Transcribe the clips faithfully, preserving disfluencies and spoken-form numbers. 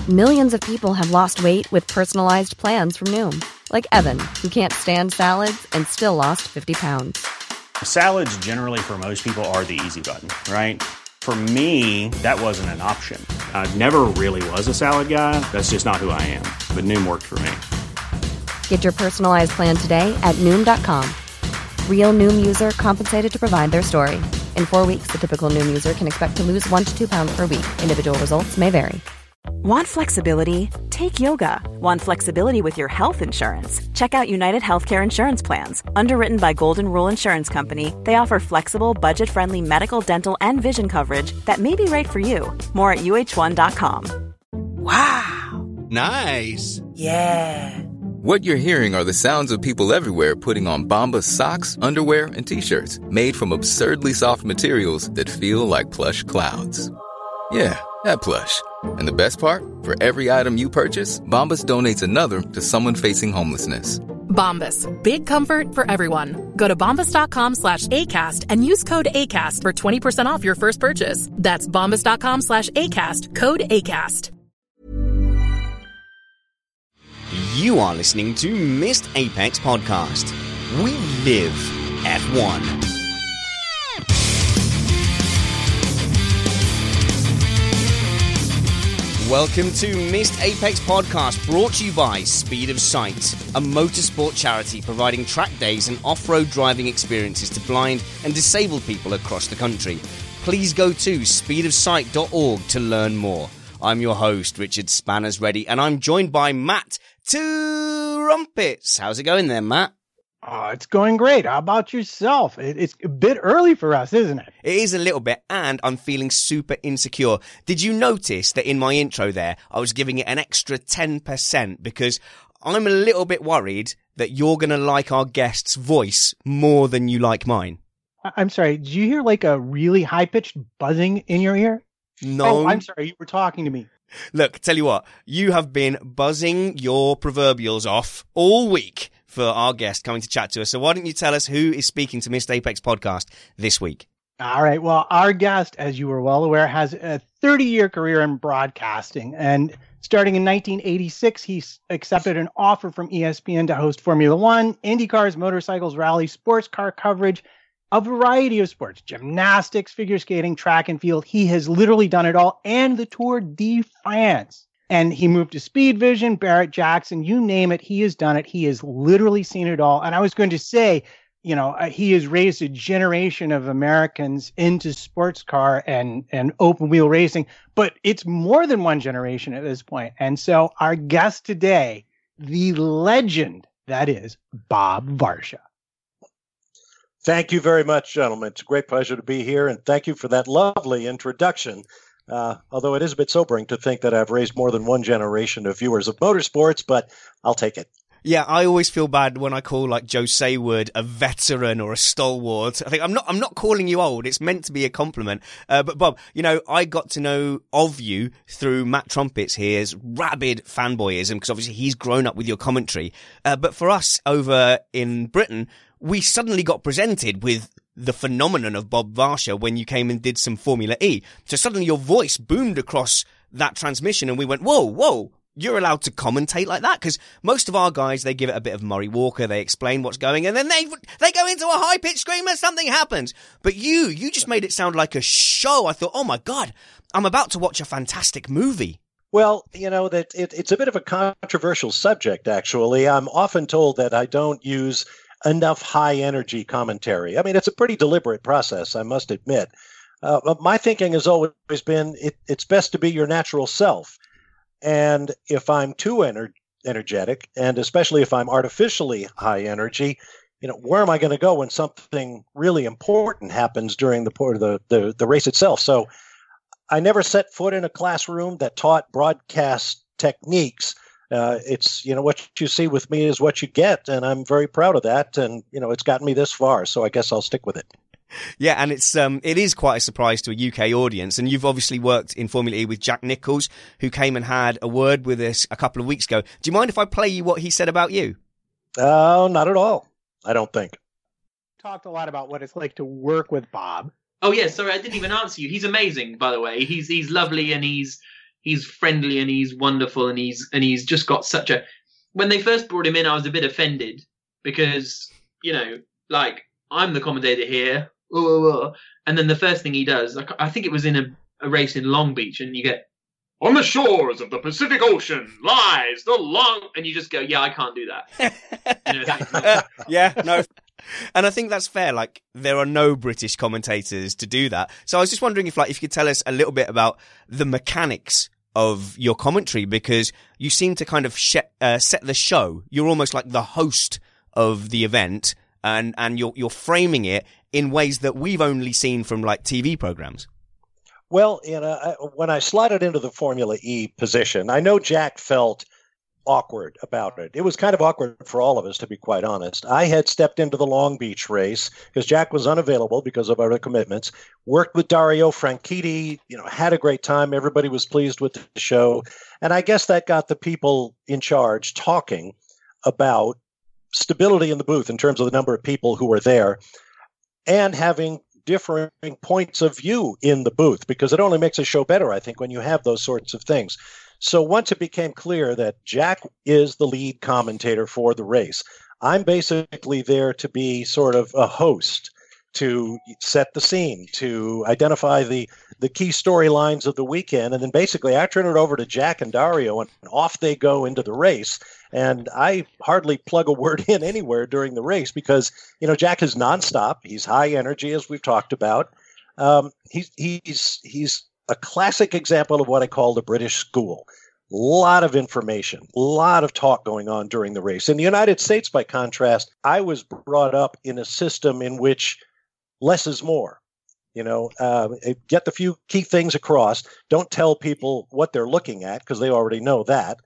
Millions of people have lost weight with personalized plans from Noom. Like Evan, who can't stand salads and still lost fifty pounds. Salads generally for most people are the easy button, right? For me, that wasn't an option. I never really was a salad guy. That's just not who I am. But Noom worked for me. Get your personalized plan today at Noom dot com. Real Noom user compensated to provide their story. In four weeks, the typical Noom user can expect to lose one to two pounds per week. Individual results may vary. Want flexibility? Take yoga. Want flexibility with your health insurance? Check out United Healthcare Insurance Plans. Underwritten by Golden Rule Insurance Company, they offer flexible, budget-friendly medical, dental, and vision coverage that may be right for you. More at U H one dot com. Wow. Nice. Yeah. What you're hearing are the sounds of people everywhere putting on Bombas socks, underwear, and T-shirts made from absurdly soft materials that feel like plush clouds. Yeah, that plush. And the best part? For every item you purchase, Bombas donates another to someone facing homelessness. Bombas. Big comfort for everyone. Go to bombas dot com slash ACAST and use code ACAST for twenty percent off your first purchase. That's bombas dot com slash ACAST. Code ACAST. You are listening to Missed Apex Podcast. We live F one. Welcome to Missed Apex Podcast, brought to you by Speed of Sight, a motorsport charity providing track days and off-road driving experiences to blind and disabled people across the country. Please go to speed of sight dot org to learn more. I'm your host, Richard Spanners Ready, and I'm joined by Matt Two Rumpets. How's it going there, Matt? Oh, it's going great. How about yourself? It, it's a bit early for us, isn't it? It is a little bit, and I'm feeling super insecure. Did you notice that in my intro there, I was giving it an extra ten percent because I'm a little bit worried that you're going to like our guest's voice more than you like mine. I'm sorry. Did you hear like a really high-pitched buzzing in your ear? No. Oh, I'm sorry. You were talking to me. Look, tell you what, you have been buzzing your proverbials off all week for our guest coming to chat to us. So why don't you tell us who is speaking to Missed Apex Podcast this week? All right. Well, our guest, as you were well aware, has a thirty-year career in broadcasting. And starting in nineteen eighty-six, he accepted an offer from E S P N to host Formula One, Indy cars, motorcycles, rally, sports car coverage, a variety of sports, gymnastics, figure skating, track and field. He has literally done it all, and the Tour de France. And he moved to Speed Vision, Barrett Jackson, you name it. He has done it. He has literally seen it all. And I was going to say, you know, uh, he has raised a generation of Americans into sports car and, and open wheel racing, but it's more than one generation at this point. And so our guest today, the legend that is Bob Varsha. Thank you very much, gentlemen. It's a great pleasure to be here, and thank you for that lovely introduction. Uh, although it is a bit sobering to think that I've raised more than one generation of viewers of motorsports, but I'll take it. Yeah, I always feel bad when I call like Joe Saywood a veteran or a stalwart. I think I'm not, I'm not calling you old. It's meant to be a compliment. Uh, but Bob, you know, I got to know of you through Matt Trumpets here's rabid fanboyism, because obviously he's grown up with your commentary. Uh, but for us over in Britain, we suddenly got presented with the phenomenon of Bob Varsha when you came and did some Formula E. So suddenly your voice boomed across that transmission and we went, whoa, whoa, you're allowed to commentate like that? Because most of our guys, they give it a bit of Murray Walker, they explain what's going, and then they they go into a high-pitched scream and something happens. But you, you just made it sound like a show. I thought, oh my God, I'm about to watch a fantastic movie. Well, you know, that it, it's a bit of a controversial subject, actually. I'm often told that I don't use enough high-energy commentary. I mean, it's a pretty deliberate process, I must admit. Uh, but my thinking has always been it, it's best to be your natural self. And if I'm too ener- energetic, and especially if I'm artificially high energy, you know, where am I going to go when something really important happens during the, the the the race itself? So I never set foot in a classroom that taught broadcast techniques. Uh, it's, you know, what you see with me is what you get, and I'm very proud of that. And, you know, it's gotten me this far, so I guess I'll stick with it. Yeah, and it's um, it is quite a surprise to a U K audience. And you've obviously worked in Formula E with Jack Nicholls, who came and had a word with us a couple of weeks ago. Do you mind if I play you what he said about you? Oh, uh, not at all. I don't think. Talked a lot about what it's like to work with Bob. Oh, yeah, sorry, I didn't even answer you. He's amazing, by the way. He's he's lovely, and he's he's friendly and he's wonderful and he's and he's just got such a. When they first brought him in, I was a bit offended because, you know, like, I'm the commentator here, and then the first thing he does, like, I think it was in a, a race in Long Beach, and you get, on the shores of the Pacific Ocean lies the long, and you just go, yeah, I can't do that. You know, uh, yeah, no. And I think that's fair. Like, there are no British commentators to do that. So I was just wondering if, like, if you could tell us a little bit about the mechanics of your commentary, because you seem to kind of sh- uh, set the show. You're almost like the host of the event, and, and you're, you're framing it in ways that we've only seen from, like, T V programs. Well, you know, I, when I slotted into the Formula E position, I know Jack felt awkward about it. It was kind of awkward for all of us, to be quite honest. I had stepped into the Long Beach race because Jack was unavailable because of other commitments, worked with Dario Franchitti, you know, had a great time. Everybody was pleased with the show. And I guess that got the people in charge talking about stability in the booth in terms of the number of people who were there and having differing points of view in the booth, because it only makes a show better, I think, when you have those sorts of things. So once it became clear that Jack is the lead commentator for the race, I'm basically there to be sort of a host, to set the scene, to identify the, the key storylines of the weekend. And then basically I turn it over to Jack and Dario, and off they go into the race. And I hardly plug a word in anywhere during the race because, you know, Jack is nonstop. He's high energy, as we've talked about. Um, he's, he's, he's, a classic example of what I call the British school. A lot of information, a lot of talk going on during the race. In the United States, by contrast, I was brought up in a system in which less is more. You know, uh, get the few key things across. Don't tell people what they're looking at because they already know that.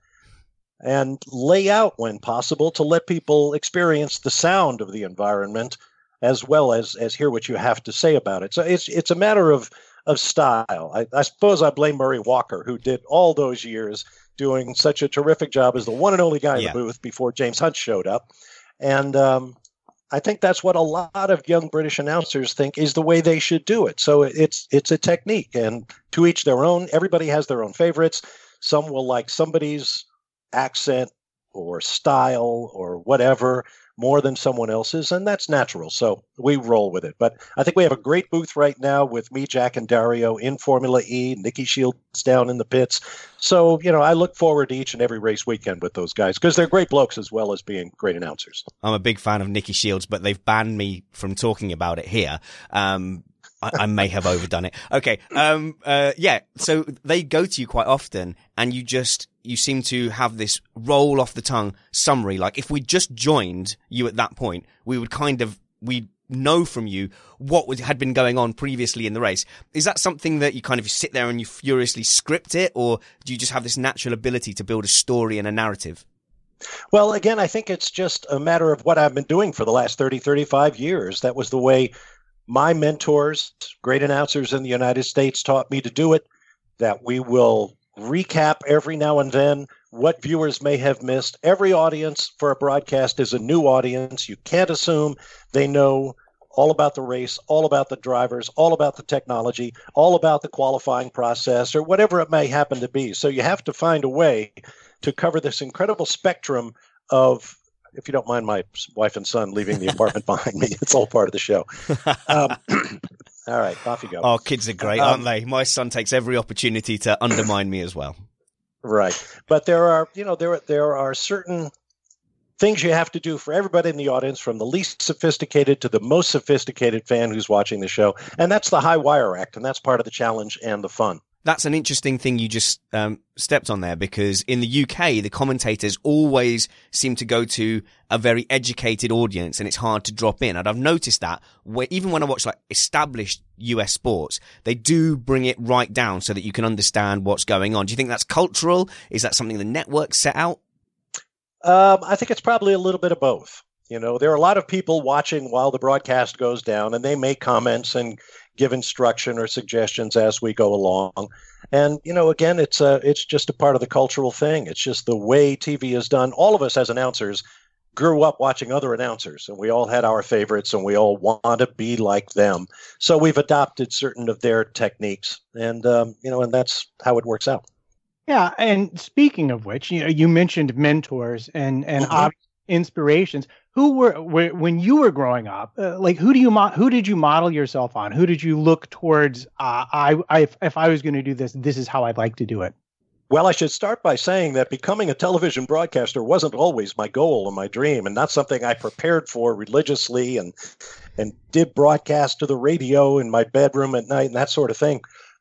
And lay out when possible to let people experience the sound of the environment as well as, as hear what you have to say about it. So it's it's a matter of of style. I, I suppose I blame Murray Walker, who did all those years doing such a terrific job as the one and only guy in yeah. the booth before James Hunt showed up. And um, I think that's what a lot of young British announcers think is the way they should do it. So it's it's a technique, and to each their own. Everybody has their own favorites. Some will like somebody's accent or style or whatever more than someone else's, and that's natural. So we roll with it. But I think we have a great booth right now with me, Jack, and Dario in Formula E. Nikki Shields down in the pits. So, you know, I look forward to each and every race weekend with those guys because they're great blokes as well as being great announcers. I'm a big fan of Nikki Shields, but they've banned me from talking about it here. Um, I, I may have overdone it. Okay. Um, uh, yeah. So they go to you quite often, and you just, you seem to have this roll off the tongue summary. Like if we just joined you at that point, we would kind of, we'd know from you what was, had been going on previously in the race. Is that something that you kind of sit there and you furiously script it, or do you just have this natural ability to build a story and a narrative? Well, again, I think it's just a matter of what I've been doing for the last thirty, thirty-five years. That was the way my mentors, great announcers in the United States, taught me to do it, that we will recap every now and then what viewers may have missed. Every audience for a broadcast is a new audience. You can't assume they know all about the race, all about the drivers, all about the technology, all about the qualifying process, or whatever it may happen to be. So you have to find a way to cover this incredible spectrum of, if you don't mind my wife and son leaving the apartment behind me, it's all part of the show. Um, all right, off you go. Oh, kids are great, aren't um, they? My son takes every opportunity to undermine me as well. Right. But there are, you know, there, there are certain things you have to do for everybody in the audience, from the least sophisticated to the most sophisticated fan who's watching the show. And that's the high wire act. And that's part of the challenge and the fun. That's an interesting thing you just um, stepped on there, because in the U K, the commentators always seem to go to a very educated audience, and it's hard to drop in. And I've noticed that where, even when I watch like established U S sports, they do bring it right down so that you can understand what's going on. Do you think that's cultural? Is that something the network set out? Um, I think it's probably a little bit of both. You know, there are a lot of people watching while the broadcast goes down, and they make comments and give instruction or suggestions as we go along. And, you know, again, it's a, it's just a part of the cultural thing. It's just the way T V is done. All of us as announcers grew up watching other announcers, and we all had our favorites, and we all want to be like them. So we've adopted certain of their techniques, and, um, you know, and that's how it works out. Yeah, and speaking of which, you know, you mentioned mentors and and Mhm. ob- inspirations. Who were, were when you were growing up? Uh, like, who do you mo- who did you model yourself on? Who did you look towards? Uh, I, I, if, if I was going to do this, this is how I'd like to do it. Well, I should start by saying that becoming a television broadcaster wasn't always my goal and my dream, and not something I prepared for religiously and and did broadcast to the radio in my bedroom at night and that sort of thing.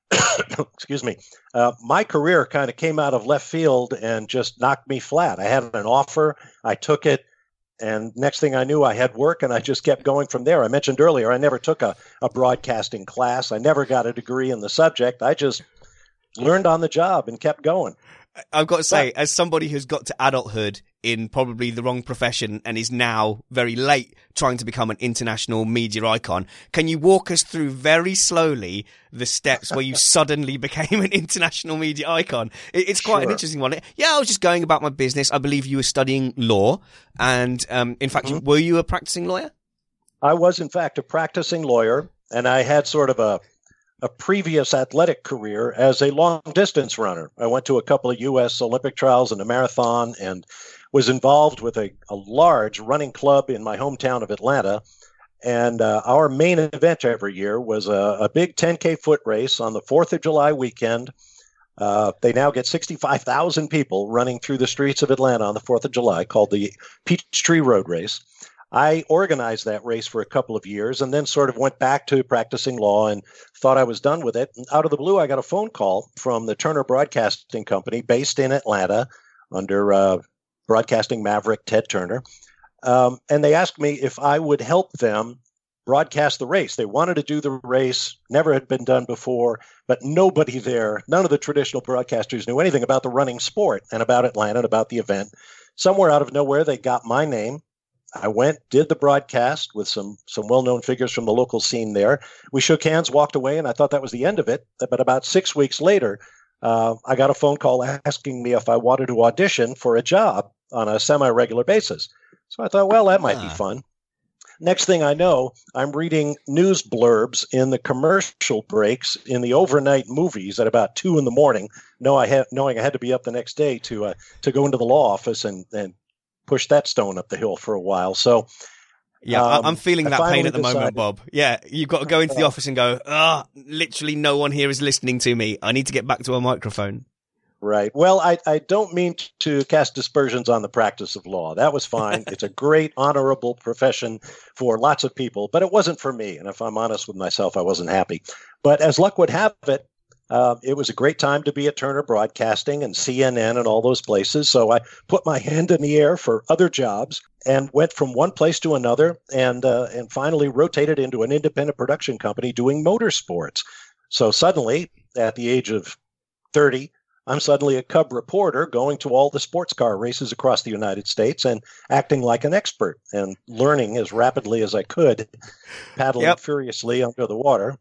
Excuse me. Uh, my career kind of came out of left field and just knocked me flat. I had an offer, I took it, and next thing I knew, I had work, and I just kept going from there. I mentioned earlier, I never took a, a broadcasting class. I never got a degree in the subject. I just learned on the job and kept going. I've got to say, as somebody who's got to adulthood in probably the wrong profession and is now very late trying to become an international media icon, can you walk us through very slowly the steps where you suddenly became an international media icon? It, it's quite Sure. an interesting one. Yeah, I was just going about my business. I believe you were studying law. And um, in fact, Mhm. were you a practicing lawyer? I was, in fact, a practicing lawyer, and I had sort of a a previous athletic career as a long distance runner. I went to a couple of U S Olympic trials and a marathon and was involved with a, a large running club in my hometown of Atlanta. And uh, our main event every year was a, a big ten K foot race on the fourth of July weekend. Uh, they now get sixty-five thousand people running through the streets of Atlanta on the fourth of July, called the Peachtree Road Race. I organized that race for a couple of years and then sort of went back to practicing law and thought I was done with it. And out of the blue, I got a phone call from the Turner Broadcasting Company based in Atlanta under uh, broadcasting maverick Ted Turner. Um, and they asked me if I would help them broadcast the race. They wanted to do the race, never had been done before, but nobody there, none of the traditional broadcasters knew anything about the running sport and about Atlanta and about the event. Somewhere out of nowhere, they got my name. I went, did the broadcast with some some well-known figures from the local scene there. We shook hands, walked away, and I thought that was the end of it. But about six weeks later, uh, I got a phone call asking me if I wanted to audition for a job on a semi-regular basis. So I thought, well, that might be fun. Next thing I know, I'm reading news blurbs in the commercial breaks in the overnight movies at about two in the morning, know I had, knowing I had to be up the next day to uh, to go into the law office and, and push that stone up the hill for a while. So, yeah, um, I'm feeling I that pain finally at the moment, decided- Bob. Yeah, you've got to go into the office and go, ah, literally no one here is listening to me. I need to get back to a microphone. Right. Well, I, I don't mean to cast aspersions on the practice of law. That was fine. It's a great, honorable profession for lots of people, but it wasn't for me. And if I'm honest with myself, I wasn't happy. But as luck would have it, uh, it was a great time to be at Turner Broadcasting and C N N and all those places. So I put my hand in the air for other jobs and went from one place to another and uh, and finally rotated into an independent production company doing motorsports. So suddenly, at the age of thirty, I'm suddenly a cub reporter going to all the sports car races across the United States and acting like an expert and learning as rapidly as I could, paddling Yep. furiously under the water.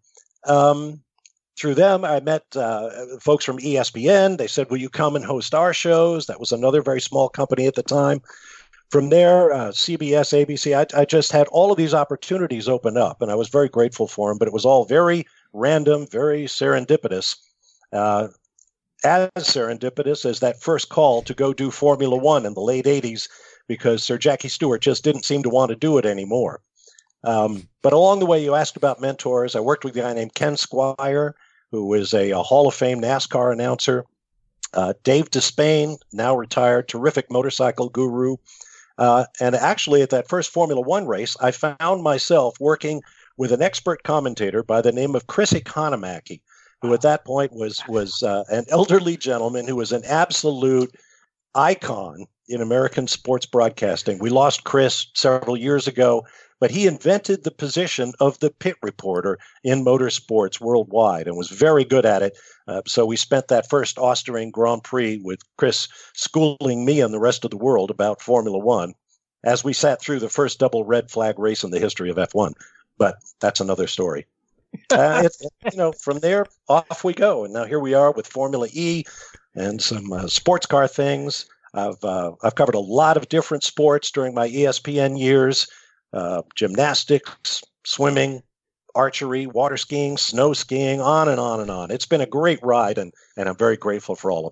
Um, through them, I met uh, folks from E S P N. They said, will you come and host our shows? That was another very small company at the time. From there, uh, C B S, A B C, I, I just had all of these opportunities open up, and I was very grateful for them, but it was all very random, very serendipitous. Uh, as serendipitous as that first call to go do Formula One in the late eighties, because Sir Jackie Stewart just didn't seem to want to do it anymore. Um, but along the way, you asked about mentors. I worked with a guy named Ken Squire, who was a, a Hall of Fame NASCAR announcer. Uh, Dave Despain, now retired, terrific motorcycle guru. Uh, and actually, at that first Formula One race, I found myself working with an expert commentator by the name of Chris Economaki, who at that point was was uh, an elderly gentleman who was an absolute icon in American sports broadcasting. We lost Chris several years ago, but he invented the position of the pit reporter in motorsports worldwide and was very good at it. Uh, so we spent that first Austrian Grand Prix with Chris schooling me and the rest of the world about Formula One as we sat through the first double red flag race in the history of F one. But that's another story. uh, it, you know, from there, off we go. And now here we are with Formula E and some uh, sports car things. I've uh, I've covered a lot of different sports during my E S P N years, uh, gymnastics, swimming, archery, water skiing, snow skiing, on and on and on. It's been a great ride, and, and I'm very grateful for all of it.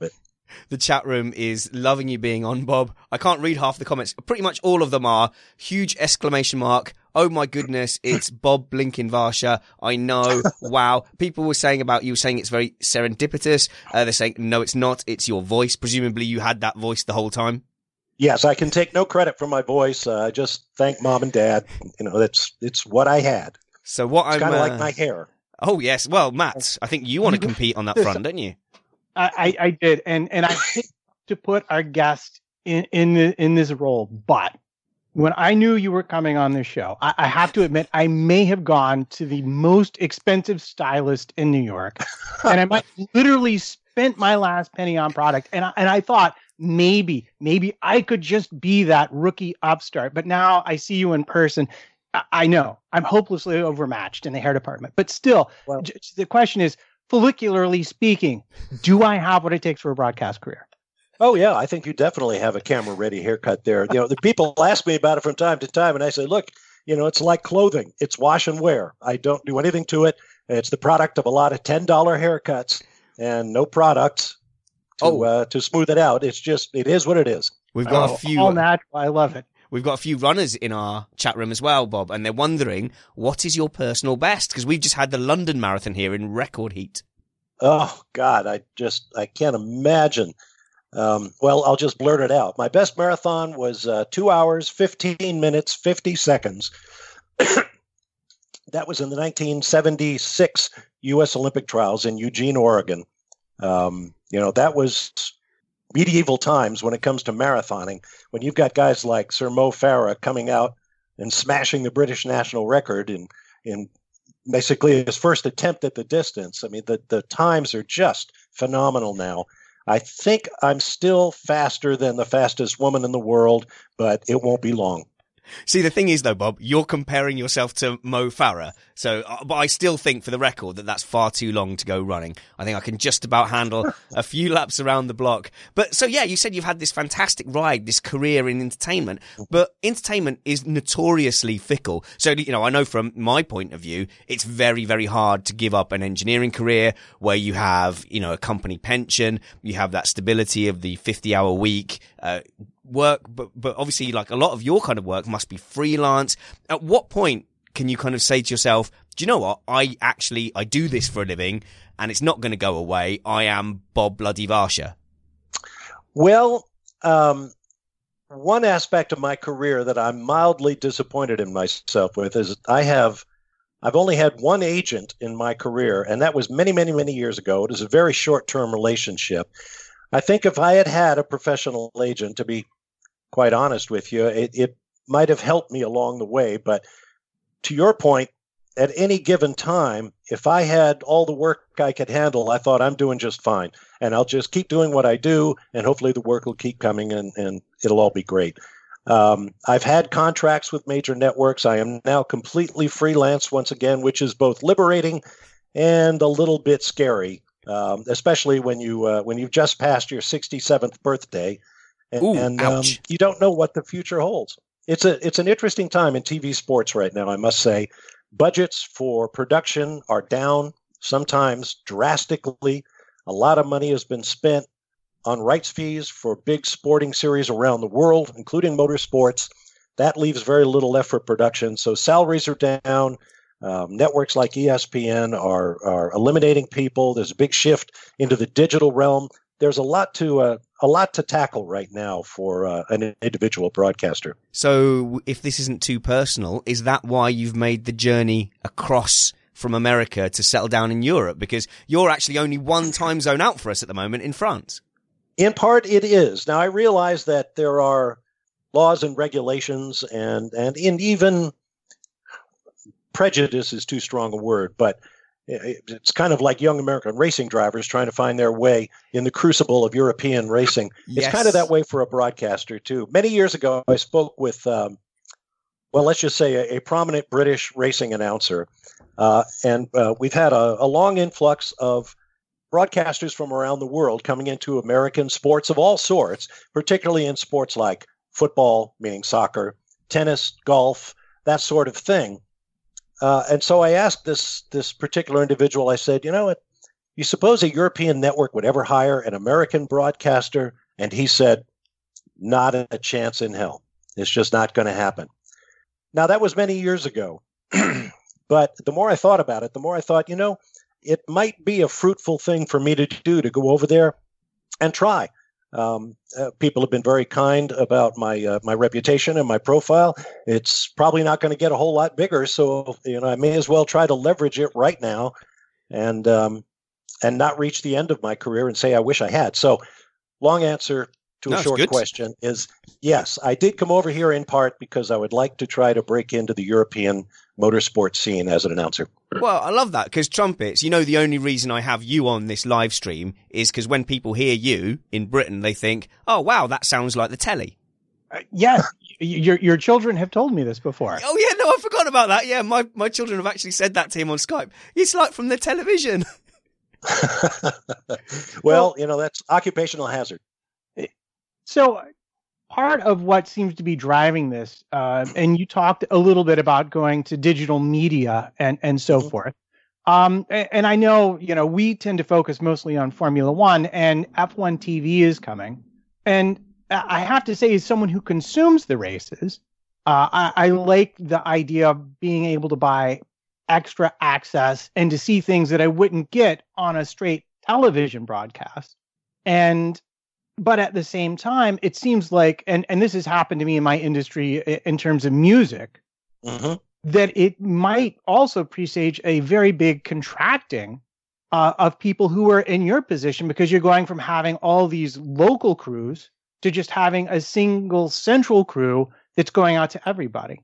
The chat room is loving you being on, Bob. I can't read half the comments. Pretty much all of them are huge exclamation mark. Oh my goodness, it's Bob Blinken Varsha. I know. Wow. People were saying about you saying it's very serendipitous. Uh, they're saying, no, it's not. It's your voice. Presumably you had that voice the whole time. Yes, I can take no credit for my voice. Uh, I just thank mom and dad. You know, that's it's what I had. So what it's I'm kind of uh, like my hair. Oh yes. Well, Matt, I think you want to compete on that front, don't you? I, I did, and and I hate to put our guest in in the, in this role, but when I knew you were coming on this show, I, I have to admit I may have gone to the most expensive stylist in New York, and I might literally spent my last penny on product, and I, and I thought maybe maybe I could just be that rookie upstart. But now I see you in person. I, I know I'm hopelessly overmatched in the hair department, but still, well, j- the question is, follicularly speaking, do I have what it takes for a broadcast career? Oh, yeah, I think you definitely have a camera-ready haircut there. You know, the people ask me about it from time to time, and I say, look, you know, it's like clothing. It's wash and wear. I don't do anything to it. It's the product of a lot of ten dollar haircuts and no products to, oh. uh, to smooth it out. It's just, it is what it is. We've got oh, a few. All natural. I love it. We've got a few runners in our chat room as well, Bob, and they're wondering, what is your personal best? Because we've just had the London Marathon here in record heat. Oh, God, I just, I can't imagine. Um, well, I'll just blurt it out. My best marathon was uh, two hours, fifteen minutes, fifty seconds. That was in the nineteen seventy-six U S Olympic trials in Eugene, Oregon. Um, you know, that was medieval times when it comes to marathoning, when you've got guys like Sir Mo Farah coming out and smashing the British national record in, in basically his first attempt at the distance. I mean, the, the times are just phenomenal now. I think I'm still faster than the fastest woman in the world, but it won't be long. See, the thing is, though, Bob, you're comparing yourself to Mo Farah. So, uh, but I still think, for the record, that that's far too long to go running. I think I can just about handle a few laps around the block. But so, yeah, you said you've had this fantastic ride, this career in entertainment. But entertainment is notoriously fickle. So, you know, I know from my point of view, it's very, very hard to give up an engineering career where you have, you know, a company pension, you have that stability of the fifty hour week, uh, work, but but obviously, like, a lot of your kind of work must be freelance. At what point can you kind of say to yourself, do you know what, I actually I do this for a living and it's not going to go away, I am Bob Bloody Varsha? Well, um one aspect of my career that I'm mildly disappointed in myself with is I have I've only had one agent in my career, and that was many many many years ago. It was a very short-term relationship. I think if I had had a professional agent, to be quite honest with you, it, it might have helped me along the way. But to your point, at any given time, if I had all the work I could handle, I thought I'm doing just fine. And I'll just keep doing what I do, and hopefully the work will keep coming, and, and it'll all be great. Um, I've had contracts with major networks. I am now completely freelance once again, which is both liberating and a little bit scary. Um, especially when you uh, when you've just passed your sixty-seventh birthday, and, Ooh, and um, you don't know what the future holds. It's a it's an interesting time in T V sports right now, I must say. Budgets for production are down, sometimes drastically. A lot of money has been spent on rights fees for big sporting series around the world, including motorsports. That leaves very little left for production, so salaries are down. Um, networks like E S P N are are eliminating people. There's a big shift into the digital realm. There's a lot to uh, a lot to tackle right now for uh, an individual broadcaster. So, if this isn't too personal, is that why you've made the journey across from America to settle down in Europe? Because you're actually only one time zone out for us at the moment in France. In part, it is. Now, I realize that there are laws and regulations, and and, and even prejudice is too strong a word, but it's kind of like young American racing drivers trying to find their way in the crucible of European racing. Yes. It's kind of that way for a broadcaster, too. Many years ago, I spoke with, um, well, let's just say a, a prominent British racing announcer, uh, and uh, we've had a, a long influx of broadcasters from around the world coming into American sports of all sorts, particularly in sports like football, meaning soccer, tennis, golf, that sort of thing. Uh, and so I asked this this particular individual, I said, you know, you suppose a European network would ever hire an American broadcaster? And he said, not a chance in hell. It's just not going to happen. Now, that was many years ago. But the more I thought about it, the more I thought, you know, it might be a fruitful thing for me to do, to go over there and try. Um, uh, people have been very kind about my uh, my reputation and my profile. It's probably not going to get a whole lot bigger, so you know I may as well try to leverage it right now, and um, and not reach the end of my career and say I wish I had. So, long answer to No, a it's short good. question is yes, I did come over here in part because I would like to try to break into the European motorsport scene as an announcer. Well, I love that because trumpets, you know, the only reason I have you on this live stream is because when people hear you in Britain, they think, oh, wow, that sounds like the telly. Uh, yes, your your children have told me this before. Oh, yeah, no, I forgot about that. Yeah, my, my children have actually said that to him on Skype. It's like from the television. Well, you know, that's occupational hazard. So part of what seems to be driving this, uh, and you talked a little bit about going to digital media and, and so Mm-hmm. forth. Um, and, and I know, you know, we tend to focus mostly on Formula One, and F one T V is coming. And I have to say, as someone who consumes the races, uh, I, I like the idea of being able to buy extra access and to see things that I wouldn't get on a straight television broadcast. And but at the same time, it seems like, and, and this has happened to me in my industry in terms of music, Mm-hmm. that it might also presage a very big contracting uh, of people who are in your position, because you're going from having all these local crews to just having a single central crew that's going out to everybody.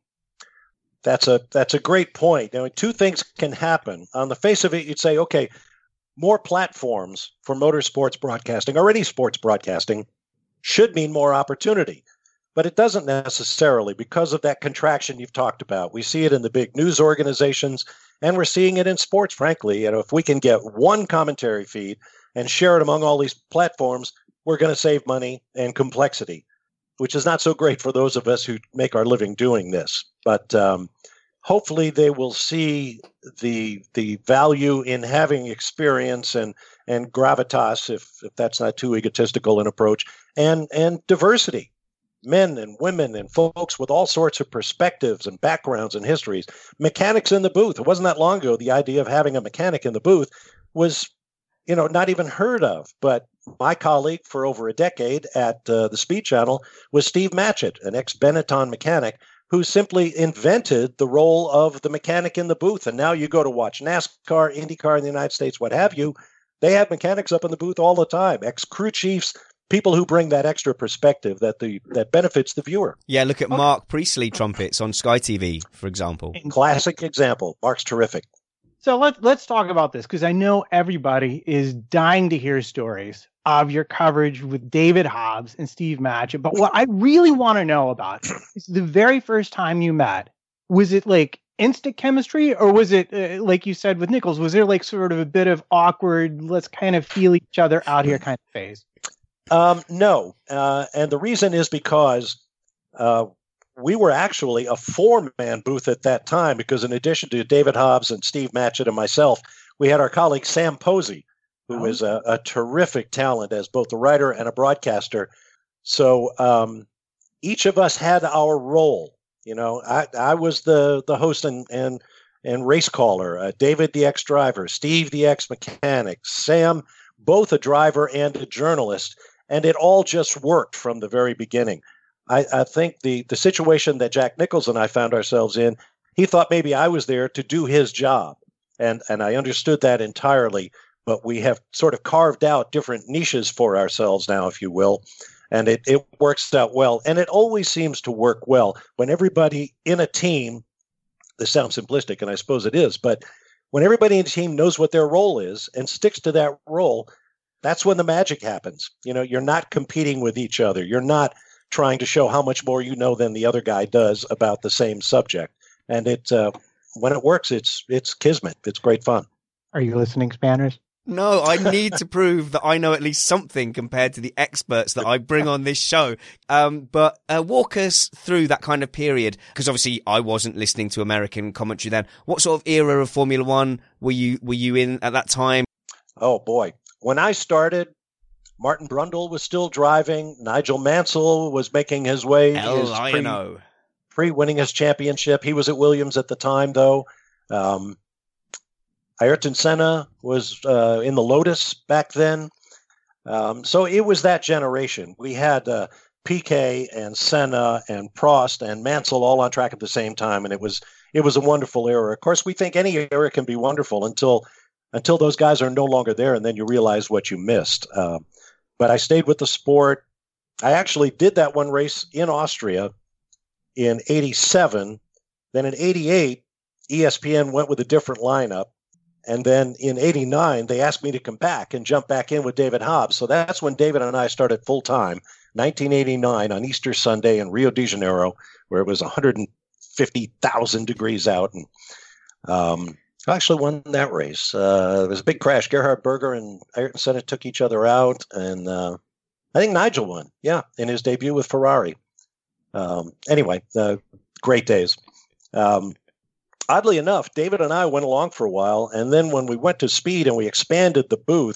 That's a that's a great point. Now, two things can happen. On the face of it, you'd say, okay, more platforms for motorsports broadcasting or any sports broadcasting should mean more opportunity. But it doesn't necessarily, because of that contraction you've talked about. We see it in the big news organizations, and we're seeing it in sports, frankly. You know, if we can get one commentary feed and share it among all these platforms, we're going to save money and complexity, which is not so great for those of us who make our living doing this. But um, hopefully they will see the the value in having experience and and gravitas, if if that's not too egotistical an approach, and and diversity. Men and women and folks with all sorts of perspectives and backgrounds and histories. Mechanics in the booth. It wasn't that long ago the idea of having a mechanic in the booth was, you know, not even heard of. But my colleague for over a decade at uh, the Speed Channel was Steve Matchett, an ex-Benetton mechanic who simply invented the role of the mechanic in the booth. And now you go to watch NASCAR, IndyCar in the United States, what have you. They have mechanics up in the booth all the time, ex-crew chiefs, people who bring that extra perspective that the that benefits the viewer. Yeah, look at Mark Priestley trumpets on Sky T V, for example. Classic example. Mark's terrific. So let's let's talk about this, because I know everybody is dying to hear stories of your coverage with David Hobbs and Steve Matchett. But what I really want to know about is the very first time you met. Was it like instant chemistry, or was it uh, like you said with Nichols? Was there like sort of a bit of awkward, let's kind of feel each other out here kind of phase? Um, no, uh, and the reason is because uh, we were actually a four-man booth at that time, because in addition to David Hobbs and Steve Matchett and myself, we had our colleague Sam Posey, who oh. is a, a terrific talent as both a writer and a broadcaster. So um, each of us had our role. You know, I, I was the the host and and and race caller, uh, David the ex-driver, Steve the ex-mechanic, Sam both a driver and a journalist. And it all just worked from the very beginning. I, I think the, the situation that Jack Nichols and I found ourselves in, he thought maybe I was there to do his job. And, and I understood that entirely. But we have sort of carved out different niches for ourselves now, if you will. And it, it works out well. And it always seems to work well when everybody in a team, this sounds simplistic, and I suppose it is, but when everybody in the team knows what their role is and sticks to that role, that's when the magic happens. You know, you're not competing with each other. You're not trying to show how much more you know than the other guy does about the same subject. And it, uh, when it works, it's it's kismet. It's great fun. Are you listening, Spanners? No, I need to prove that I know at least something compared to the experts that I bring on this show. Um, but uh, walk us through that kind of period, because obviously I wasn't listening to American commentary then. What sort of era of Formula One were you were you in at that time? Oh, boy. When I started, Martin Brundle was still driving. Nigel Mansell was making his way. L his I pre- N O. Pre-winning his championship. He was at Williams at the time, though. Um, Ayrton Senna was uh, in the Lotus back then. Um, so it was that generation. We had uh, Piquet and Senna and Prost and Mansell all on track at the same time, and it was it was a wonderful era. Of course, we think any era can be wonderful until until those guys are no longer there, and then you realize what you missed. Uh, but I stayed with the sport. I actually did that one race in Austria in eighty-seven. Then in eighty-eight, E S P N went with a different lineup. And then in eighty-nine, they asked me to come back and jump back in with David Hobbs. So that's when David and I started full time, nineteen eighty-nine on Easter Sunday in Rio de Janeiro, where it was one hundred fifty thousand degrees out. And um, I actually won that race. Uh, it was a big crash. Gerhard Berger and Ayrton Senna took each other out. And uh, I think Nigel won, yeah, in his debut with Ferrari. Um, anyway, uh, great days. Um, Oddly enough, David and I went along for a while, and then when we went to Speed and we expanded the booth,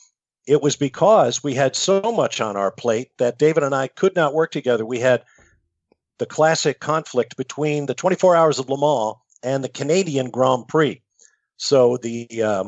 it was because we had so much on our plate that David and I could not work together. We had the classic conflict between the twenty-four Hours of Le Mans and the Canadian Grand Prix. So the um,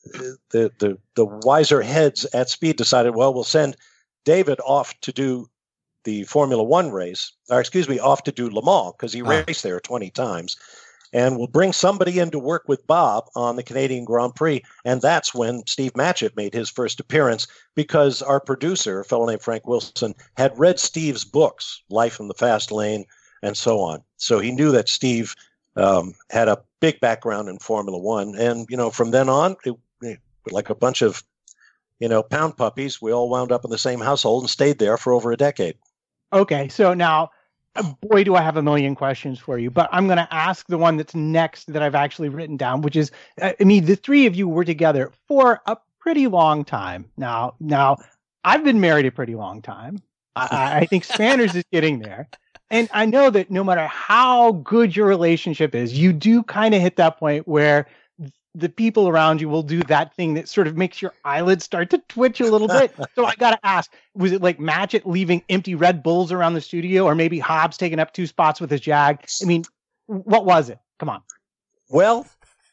the the the wiser heads at Speed decided, well, we'll send David off to do the Formula One race, or excuse me, off to do Le Mans because he ah. raced there twenty times. And we'll bring somebody in to work with Bob on the Canadian Grand Prix. And that's when Steve Matchett made his first appearance, because our producer, a fellow named Frank Wilson, had read Steve's books, Life in the Fast Lane, and so on. So he knew that Steve um, had a big background in Formula One. And, you know, from then on, it, it, like a bunch of, you know, pound puppies, we all wound up in the same household and stayed there for over a decade. Okay, so now... boy, do I have a million questions for you, but I'm going to ask the one that's next that I've actually written down, which is, I mean, the three of you were together for a pretty long time. Now, now I've been married a pretty long time. I, I think Spanners is getting there. And I know that no matter how good your relationship is, you do kind of hit that point where the people around you will do that thing that sort of makes your eyelids start to twitch a little bit. So I got to ask, was it like Matchett leaving empty Red Bulls around the studio, or maybe Hobbs taking up two spots with his Jag? I mean, what was it? Come on. Well,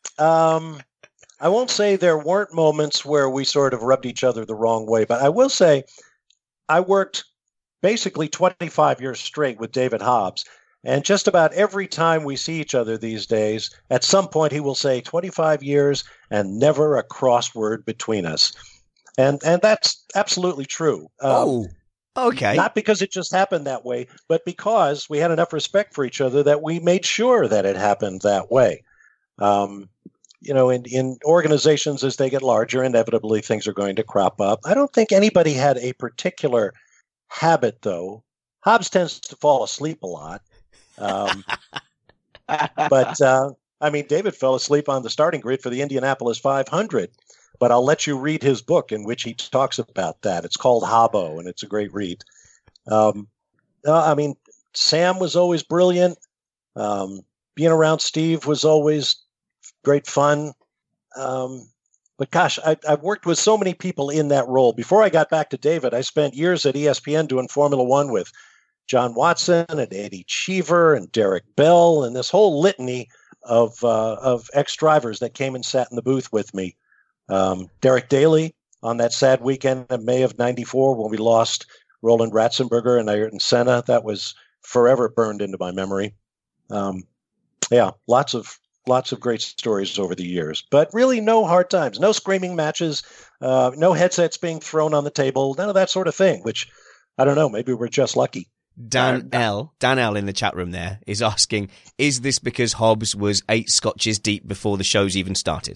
um, I won't say there weren't moments where we sort of rubbed each other the wrong way, but I will say I worked basically twenty-five years straight with David Hobbs. And just about every time we see each other these days, at some point he will say twenty-five years and never a crossword between us. And and that's absolutely true. Um, oh, okay. Not because it just happened that way, but because we had enough respect for each other that we made sure that it happened that way. Um, you know, in, in organizations as they get larger, inevitably things are going to crop up. I don't think anybody had a particular habit, though. Hobbs tends to fall asleep a lot. Um, but, uh, I mean, David fell asleep on the starting grid for the Indianapolis five hundred, but I'll let you read his book in which he talks about that. It's called Hobbo, and it's a great read. Um, uh, I mean, Sam was always brilliant. Um, being around Steve was always great fun. Um, but gosh, I, I've worked with so many people in that role. Before I got back to David, I spent years at E S P N doing Formula One with John Watson and Eddie Cheever and Derek Bell and this whole litany of uh, of ex-drivers that came and sat in the booth with me. Um, Derek Daly on that sad weekend in May of ninety-four when we lost Roland Ratzenberger and Ayrton Senna. That was forever burned into my memory. Um, yeah, lots of lots of great stories over the years, but really no hard times, no screaming matches, uh, no headsets being thrown on the table, none of that sort of thing, which I don't know, maybe we're just lucky. Dan L. Dan L. in the chat room there is asking, is this because Hobbs was eight scotches deep before the shows even started?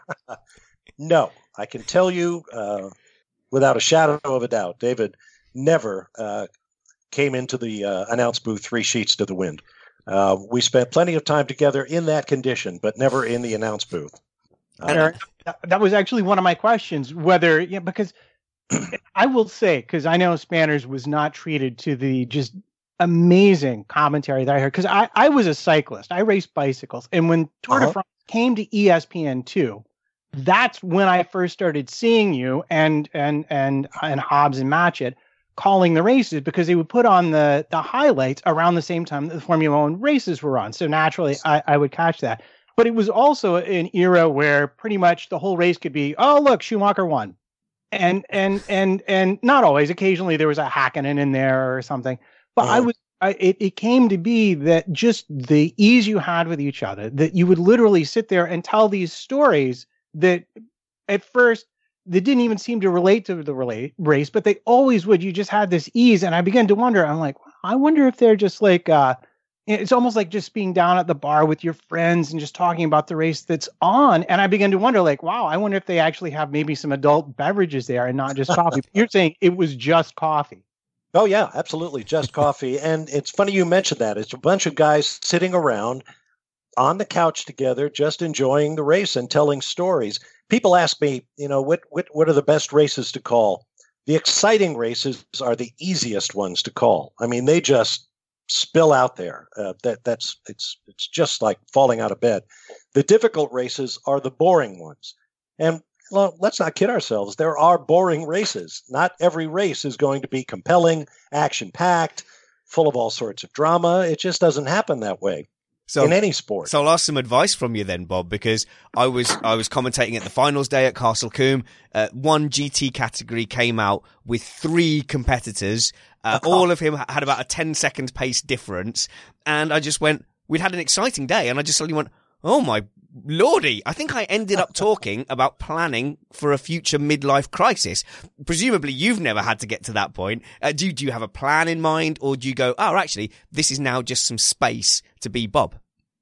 No, I can tell you uh, without a shadow of a doubt, David never uh, came into the uh, announce booth three sheets to the wind. Uh, we spent plenty of time together in that condition, but never in the announce booth. Uh, that was actually one of my questions, whether, you know, because I will say, because I know Spanners was not treated to the just amazing commentary that I heard, because I, I was a cyclist. I raced bicycles. And when Tour uh-huh. de France came to E S P N two, that's when I first started seeing you and and and and Hobbs and Matchett calling the races, because they would put on the the highlights around the same time that the Formula One races were on. So naturally, I, I would catch that. But it was also an era where pretty much the whole race could be, oh look, Schumacher won, and and and and not always. Occasionally there was a Hakkinen in there or something. But I was. I, it, it came to be that just the ease you had with each other, that you would literally sit there and tell these stories that at first they didn't even seem to relate to the relate, race, but they always would. You just had this ease. And I began to wonder, I'm like, I wonder if they're just like, uh, it's almost like just being down at the bar with your friends and just talking about the race that's on. And I began to wonder, like, wow, I wonder if they actually have maybe some adult beverages there and not just coffee. You're saying it was just coffee. Oh, yeah, absolutely. Just coffee. And it's funny you mentioned that. It's a bunch of guys sitting around on the couch together, just enjoying the race and telling stories. People ask me, you know, what, what, what are the best races to call? The exciting races are the easiest ones to call. I mean, they just spill out there. Uh, that that's it's it's just like falling out of bed. The difficult races are the boring ones. And well, let's not kid ourselves. There are boring races. Not every race is going to be compelling, action-packed, full of all sorts of drama. It just doesn't happen that way so, in any sport. So I'll ask some advice from you then, Bob, because I was I was commentating at the finals day at Castle Combe. Uh, one G T category came out with three competitors. Uh, all of them had about a ten-second pace difference. And I just went, we'd had an exciting day, and I just suddenly went, oh my Lordy, I think I ended up talking about planning for a future midlife crisis. Presumably you've never had to get to that point. Uh, do, do you have a plan in mind, or do you go, oh, actually, this is now just some space to be Bob?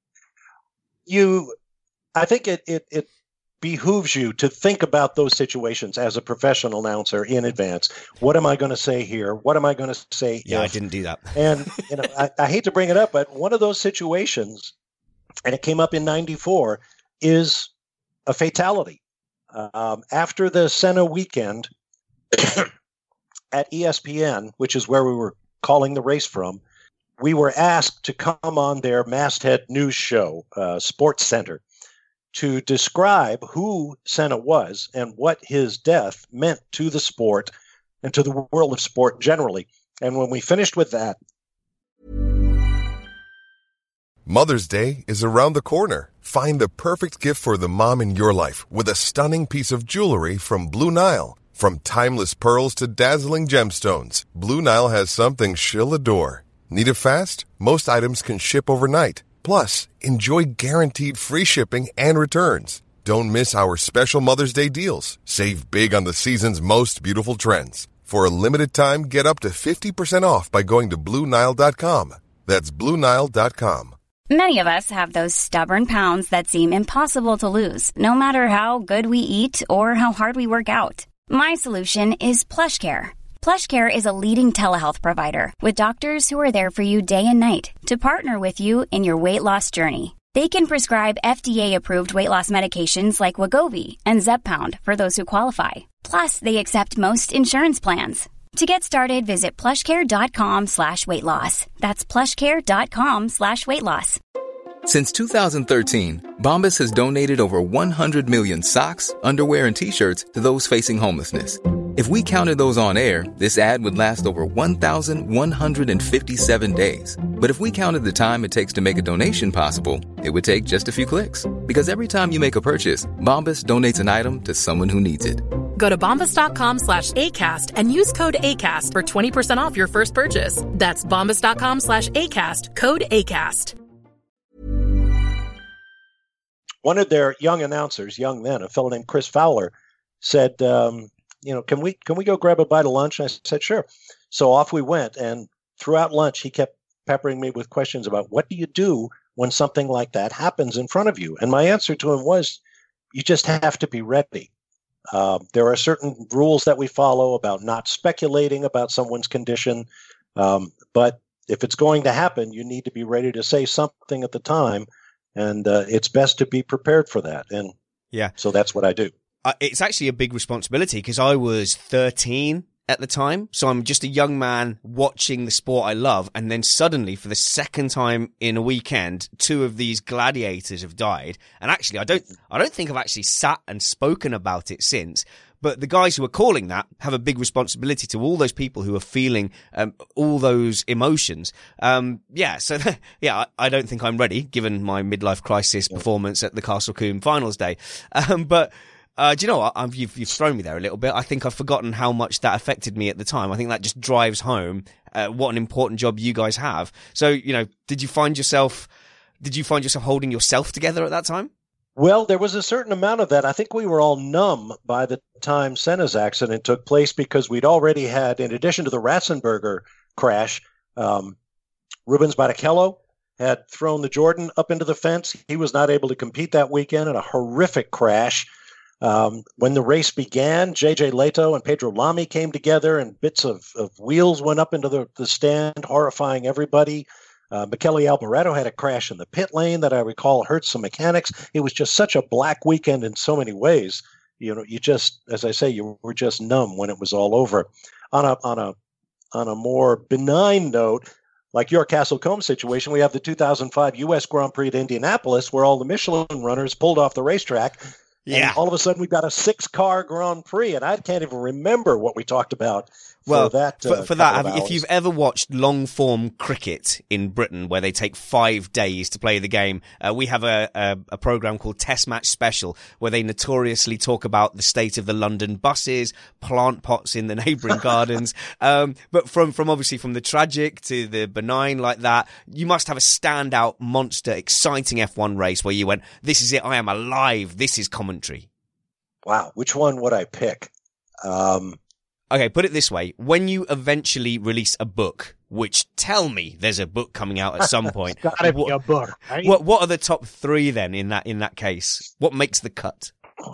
You, I think it, it, it behooves you to think about those situations as a professional announcer in advance. What am I going to say here? What am I going to say? Yeah, if? I didn't do that. And, you know, I, I hate to bring it up, but one of those situations, and it came up in ninety-four, is a fatality. Um, after the Senna weekend at E S P N, which is where we were calling the race from, we were asked to come on their masthead news show, uh, Sports Center, to describe who Senna was and what his death meant to the sport and to the world of sport generally. And when we finished with that, Mother's Day is around the corner. Find the perfect gift for the mom in your life with a stunning piece of jewelry from Blue Nile. From timeless pearls to dazzling gemstones, Blue Nile has something she'll adore. Need it fast? Most items can ship overnight. Plus, enjoy guaranteed free shipping and returns. Don't miss our special Mother's Day deals. Save big on the season's most beautiful trends. For a limited time, get up to fifty percent off by going to Blue Nile dot com. That's Blue Nile dot com. Many of us have those stubborn pounds that seem impossible to lose, no matter how good we eat or how hard we work out. My solution is PlushCare. PlushCare is a leading telehealth provider with doctors who are there for you day and night to partner with you in your weight loss journey. They can prescribe F D A-approved weight loss medications like Wegovy and Zepbound for those who qualify. Plus, they accept most insurance plans. To get started, visit plushcare.com slash weight loss. That's plushcare.com slash weight loss. Since two thousand thirteen, Bombas has donated over one hundred million socks, underwear, and T-shirts to those facing homelessness. If we counted those on air, this ad would last over one thousand one hundred fifty-seven days. But if we counted the time it takes to make a donation possible, it would take just a few clicks. Because every time you make a purchase, Bombas donates an item to someone who needs it. Go to bombas.com slash ACAST and use code ACAST for twenty percent off your first purchase. That's bombas.com slash ACAST, code ACAST. One of their young announcers, young men, a fellow named Chris Fowler, said, um, you know, can we can we go grab a bite of lunch? And I said, sure. So off we went. And throughout lunch, he kept peppering me with questions about what do you do when something like that happens in front of you? And my answer to him was, you just have to be ready. Uh, there are certain rules that we follow about not speculating about someone's condition. Um, but if it's going to happen, you need to be ready to say something at the time. And uh, it's best to be prepared for that. And yeah, so that's what I do. Uh, it's actually a big responsibility because I was thirteen at the time. So I'm just a young man watching the sport I love. And then suddenly, for the second time in a weekend, two of these gladiators have died. And actually, I don't, I don't think I've actually sat and spoken about it since. But the guys who are calling that have a big responsibility to all those people who are feeling um, all those emotions. Um, yeah, so yeah, I, I don't think I'm ready, given my midlife crisis performance at the Castle Combe finals day. Um, but uh, do you know what? I've, you've, you've thrown me there a little bit. I think I've forgotten how much that affected me at the time. I think that just drives home uh, what an important job you guys have. So, you know, did you find yourself, did you find yourself holding yourself together at that time? Well, there was a certain amount of that. I think we were all numb by the time Senna's accident took place because we'd already had, in addition to the Ratzenberger crash, um, Rubens Barrichello had thrown the Jordan up into the fence. He was not able to compete that weekend in a horrific crash. Um, when the race began, J J Leto and Pedro Lamy came together and bits of, of wheels went up into the, the stand, horrifying everybody. Uh, Michele Alboreto had a crash in the pit lane that I recall hurt some mechanics. It was just such a black weekend in so many ways. You know, you just, as I say, you were just numb when it was all over. On a on a on a more benign note, like your Castle Combe situation, we have the two thousand five U S Grand Prix at Indianapolis, where all the Michelin runners pulled off the racetrack. Yeah. And all of a sudden, we've got a six-car Grand Prix, and I can't even remember what we talked about. Well, for that, uh, for, for that, have, if you've ever watched long-form cricket in Britain, where they take five days to play the game, uh, we have a, a, a program called Test Match Special, where they notoriously talk about the state of the London buses, plant pots in the neighbouring gardens. Um, but from, from obviously from the tragic to the benign like that, you must have a standout, monster, exciting F one race where you went, "This is it. I am alive. This is commentary." Wow, which one would I pick? Um, Okay, put it this way. When you eventually release a book, which tell me there's a book coming out at some point. It's gotta what, be a book, right? What what are the top three then in that in that case? What makes the cut?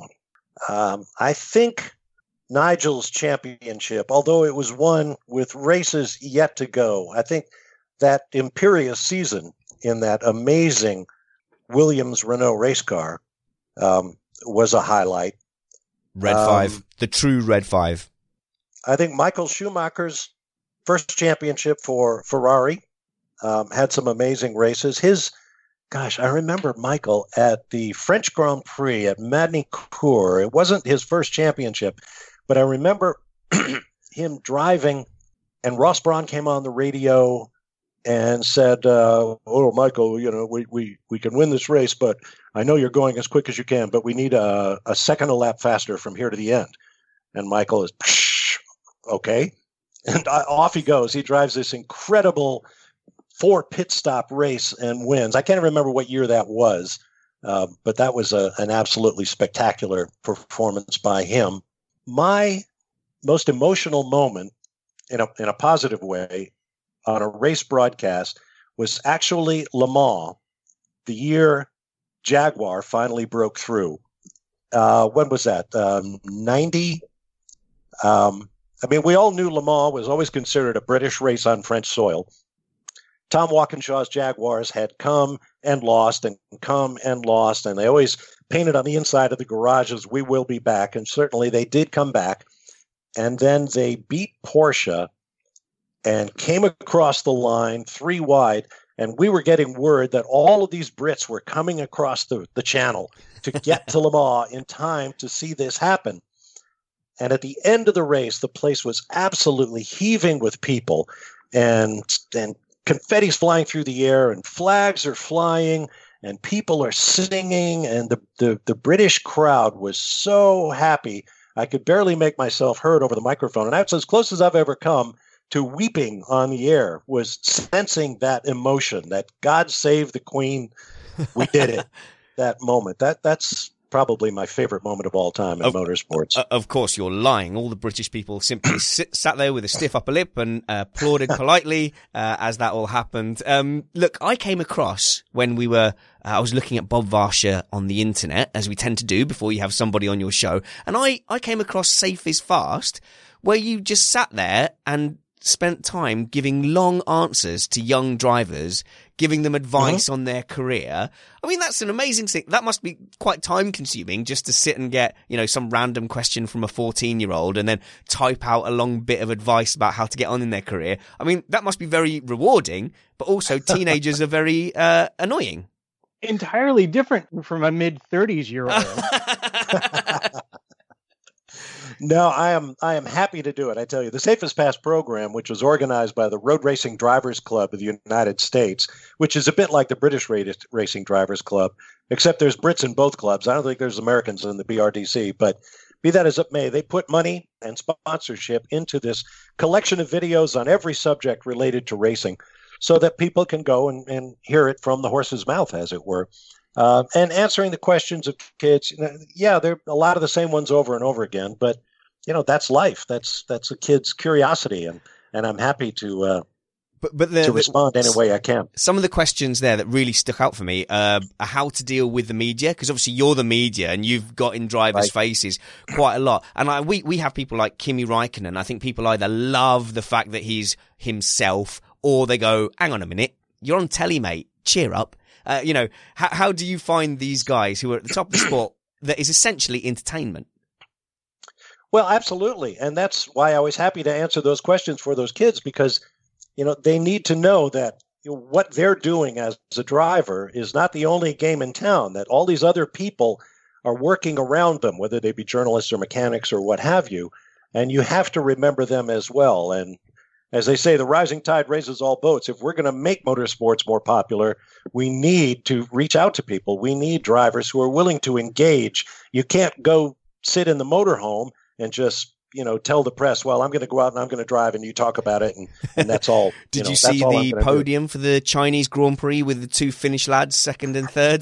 Um, I think Nigel's championship, although it was won with races yet to go, I think that imperious season in that amazing Williams Renault race car um, was a highlight. Red um, Five, the true Red Five. I think Michael Schumacher's first championship for Ferrari um, had some amazing races. His, gosh, I remember Michael at the French Grand Prix at Magny-Cours. It wasn't his first championship, but I remember him driving, and Ross Brawn came on the radio and said, uh, "Oh, Michael, you know, we, we, we can win this race, but I know you're going as quick as you can, but we need a, a second a lap faster from here to the end." And Michael is, okay. And off he goes. He drives this incredible four pit stop race and wins. I can't remember what year that was, uh, but that was a, an absolutely spectacular performance by him. My most emotional moment, in a in a positive way, on a race broadcast was actually Le Mans, the year Jaguar finally broke through. Uh, when was that? Um, ninety? Um, I mean, we all knew Le Mans was always considered a British race on French soil. Tom Walkinshaw's Jaguars had come and lost and come and lost, and they always painted on the inside of the garages, "We will be back," and certainly they did come back. And then they beat Porsche and came across the line three wide, and we were getting word that all of these Brits were coming across the, the channel to get to Le Mans in time to see this happen. And at the end of the race, the place was absolutely heaving with people, and and confetti's flying through the air, and flags are flying, and people are singing, and the, the, the British crowd was so happy. I could barely make myself heard over the microphone. And that's as close as I've ever come to weeping on the air, was sensing that emotion, that God save the Queen, we did it, that moment. That That's probably my favorite moment of all time in of, motorsports. Uh, of course, you're lying. All the British people simply sit, sat there with a stiff upper lip and uh, applauded politely uh, as that all happened. Um, look, I came across when we were, uh, I was looking at Bob Varsha on the internet, as we tend to do before you have somebody on your show, and I, I came across Safe is Fast, where you just sat there and spent time giving long answers to young drivers, giving them advice mm-hmm. on their career. I mean, that's an amazing thing. That must be quite time consuming just to sit and get, you know, some random question from a fourteen year old and then type out a long bit of advice about how to get on in their career. I mean, that must be very rewarding, but also teenagers are very uh, annoying. Entirely different from a mid thirties year old. No, I am I am happy to do it. I tell you, the Safest Pass program, which was organized by the Road Racing Drivers Club of the United States, which is a bit like the British Racing Drivers Club, except there's Brits in both clubs. I don't think there's Americans in the B R D C, but be that as it may, they put money and sponsorship into this collection of videos on every subject related to racing so that people can go and, and hear it from the horse's mouth, as it were. Uh, and answering the questions of kids, you know, yeah, there are a lot of the same ones over and over again, but you know, that's life. That's that's a kid's curiosity, and, and I'm happy to uh, but, but the, to respond the, any way I can. Some of the questions there that really stuck out for me uh, are how to deal with the media, because obviously you're the media and you've got in drivers' right. faces quite a lot. And I, we we have people like Kimi Räikkönen. I think people either love the fact that he's himself, or they go, "Hang on a minute, you're on telly, mate. Cheer up." Uh, you know, how, how do you find these guys who are at the top of the sport that is essentially entertainment? Well, absolutely. And that's why I was happy to answer those questions for those kids, because, you know, they need to know that you know, what they're doing as a driver is not the only game in town, that all these other people are working around them, whether they be journalists or mechanics or what have you. And you have to remember them as well. And as they say, the rising tide raises all boats. If we're going to make motorsports more popular, we need to reach out to people. We need drivers who are willing to engage. You can't go sit in the motorhome and just, you know, tell the press, well, I'm going to go out and I'm going to drive and you talk about it. And, and that's all. Did you, you know, see the podium do. for the Chinese Grand Prix with the two Finnish lads, second and third?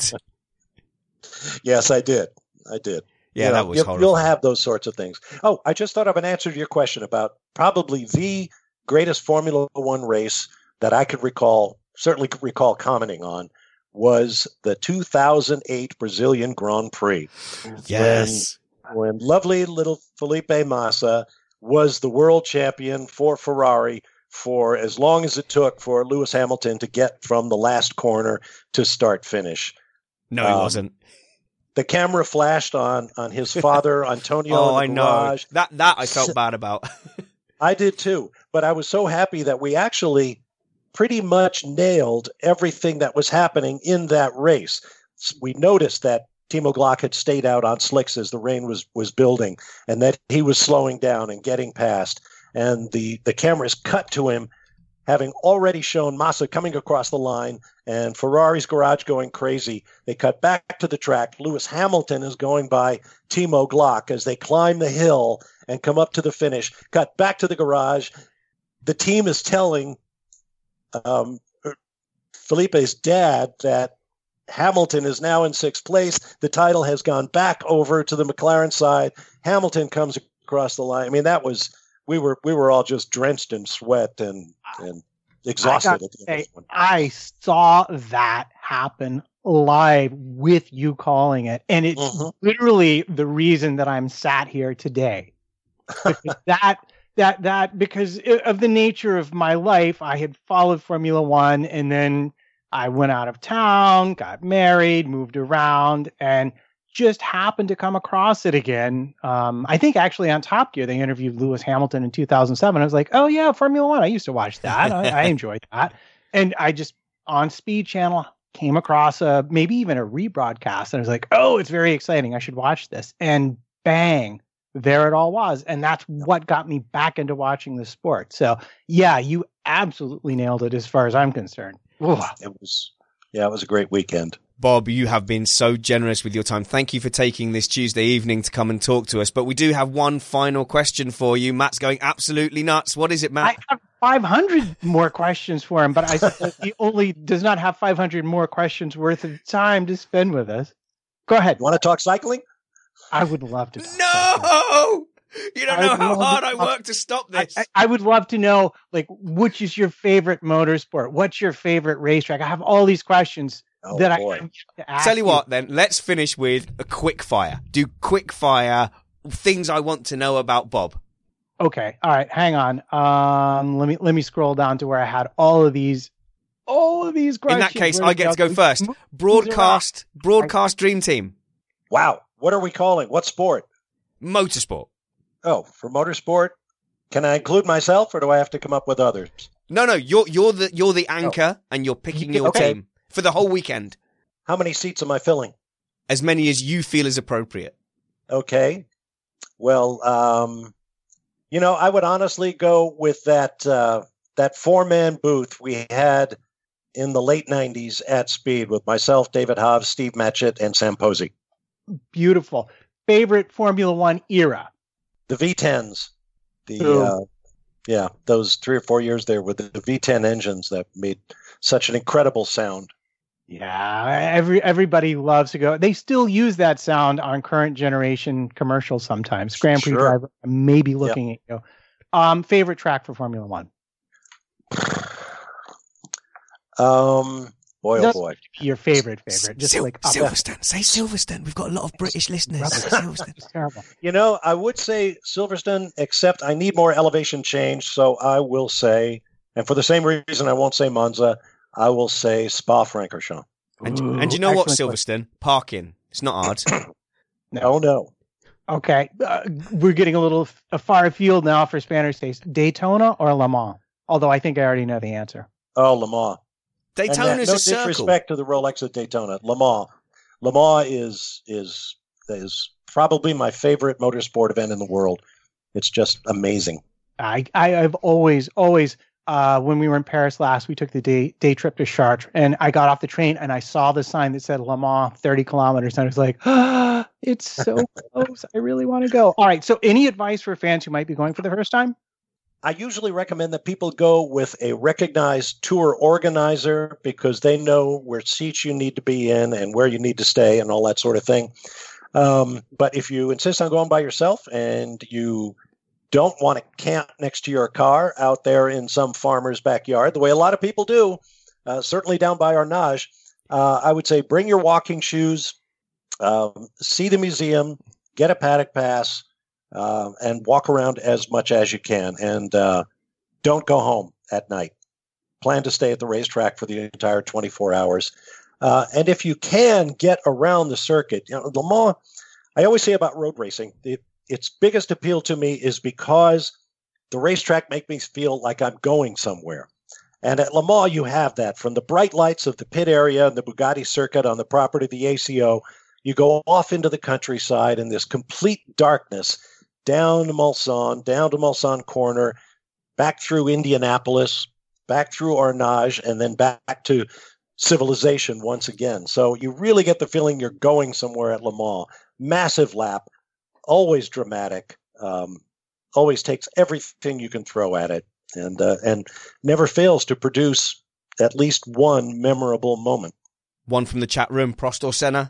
Yes, I did. I did. Yeah, you know, that was you'll, horrible. You'll have those sorts of things. Oh, I just thought of an answer to your question about probably the greatest Formula One race that I could recall, certainly could recall commenting on, was the two thousand eight Brazilian Grand Prix. Yes. When, when lovely little Felipe Massa was the world champion for Ferrari for as long as it took for Lewis Hamilton to get from the last corner to start finish. No, he um, wasn't. The camera flashed on on his father, Antonio. Oh, in the I garage. know. That, that I felt bad about. I did too, but I was so happy that we actually pretty much nailed everything that was happening in that race. We noticed that Timo Glock had stayed out on slicks as the rain was, was building, and that he was slowing down and getting past. And the, the cameras cut to him having already shown Massa coming across the line and Ferrari's garage going crazy. They cut back to the track. Lewis Hamilton is going by Timo Glock as they climb the hill and come up to the finish. Cut back to the garage. The team is telling um, Felipe's dad that Hamilton is now in sixth place. The title has gone back over to the McLaren side. Hamilton comes across the line. I mean, that was we were we were all just drenched in sweat and and exhausted. I, at the say, end of one. I saw that happen live with you calling it, and it's Mhm. literally the reason that I'm sat here today. Because that that that because of the nature of my life, I had followed Formula One, and then I went out of town, got married, moved around, and just happened to come across it again. Um, I think actually on Top Gear, they interviewed Lewis Hamilton in two thousand seven. I was like, oh yeah, Formula One. I used to watch that. I, I enjoyed that. And I just, on Speed Channel, came across a, maybe even a rebroadcast. And I was like, oh, it's very exciting. I should watch this. And bang, there it all was. And that's what got me back into watching the sport. So yeah, you absolutely nailed it as far as I'm concerned. Ooh. It was, yeah, it was a great weekend. Bob, you have been so generous with your time. Thank you for taking this Tuesday evening to come and talk to us. But we do have one final question for you. Matt's going absolutely nuts. What is it, Matt? I have five hundred more questions for him, but I suppose he only does not have five hundred more questions worth of time to spend with us. Go ahead. You want to talk cycling? I would love to. No! You don't know I how would hard love I to- work to stop this. I, I would love to know, like, which is your favorite motorsport? What's your favorite racetrack? I have all these questions Oh, that boy. I have to ask Tell you what, then, let's finish with a quick fire. Do quick fire things I want to know about Bob. Okay. All right. Hang on. Um, let me let me scroll down to where I had all of these. All of these questions. In that case, I get to go first. Broadcast, broadcast dream team. Wow. What are we calling? What sport? Motorsport. Oh, for motorsport? Can I include myself, or do I have to come up with others? No, no. You're you're the you're the anchor, oh. and you're picking your okay. team for the whole weekend. How many seats am I filling? As many as you feel is appropriate. Okay. Well, um, you know, I would honestly go with that uh, that four-man booth we had in the late nineties at Speed with myself, David Hobbs, Steve Matchett, and Sam Posey. Beautiful. Favorite Formula One era? The V tens. The uh, yeah, those three or four years there with the V ten engines that made such an incredible sound. Yeah, every everybody loves to go. They still use that sound on current generation commercials sometimes. Grand Prix sure. driver may be looking yep. at you. Um, favorite track for Formula One? Um, boy, oh boy. Your favorite, favorite. Just Sil- like Silverstone. Say Silverstone. We've got a lot of British listeners. Say Silverstone. It's terrible. You know, I would say Silverstone, except I need more elevation change. So I will say, and for the same reason I won't say Monza, I will say Spa-Francorchamps. And, and you know what, Silverstone? Parking. It's not hard. no. Oh, no. Okay. Uh, we're getting a little f- far afield now for Spanish taste. Daytona or Le Mans? Although I think I already know the answer. Oh, Le Mans. Daytona is no a circle. No disrespect to the Rolex at Daytona. Le Mans. Le Mans is, is, is probably my favorite motorsport event in the world. It's just amazing. I, I I've always, always... Uh, when we were in Paris last, we took the day day trip to Chartres, and I got off the train and I saw the sign that said Le Mans thirty kilometers, and I was like, ah, it's so close. I really want to go. All right. So any advice for fans who might be going for the first time? I usually recommend that people go with a recognized tour organizer because they know where seats you need to be in and where you need to stay and all that sort of thing. Um, but if you insist on going by yourself and you don't want to camp next to your car out there in some farmer's backyard, the way a lot of people do, uh, certainly down by Arnage, uh, I would say bring your walking shoes, um, see the museum, get a paddock pass, uh, and walk around as much as you can. And uh, don't go home at night. Plan to stay at the racetrack for the entire twenty-four hours. Uh, and if you can, get around the circuit. You know, Le Mans, I always say about road racing, it, its biggest appeal to me is because the racetrack makes me feel like I'm going somewhere. And at Le Mans, you have that. From the bright lights of the pit area and the Bugatti circuit on the property of the A C O, you go off into the countryside in this complete darkness, down to Mulsanne, down to Mulsanne Corner, back through Indianapolis, back through Arnage, and then back to civilization once again. So you really get the feeling you're going somewhere at Le Mans. Massive lap. Always dramatic, um, always takes everything you can throw at it, and uh, and never fails to produce at least one memorable moment. One from the chat room, Prost or Senna?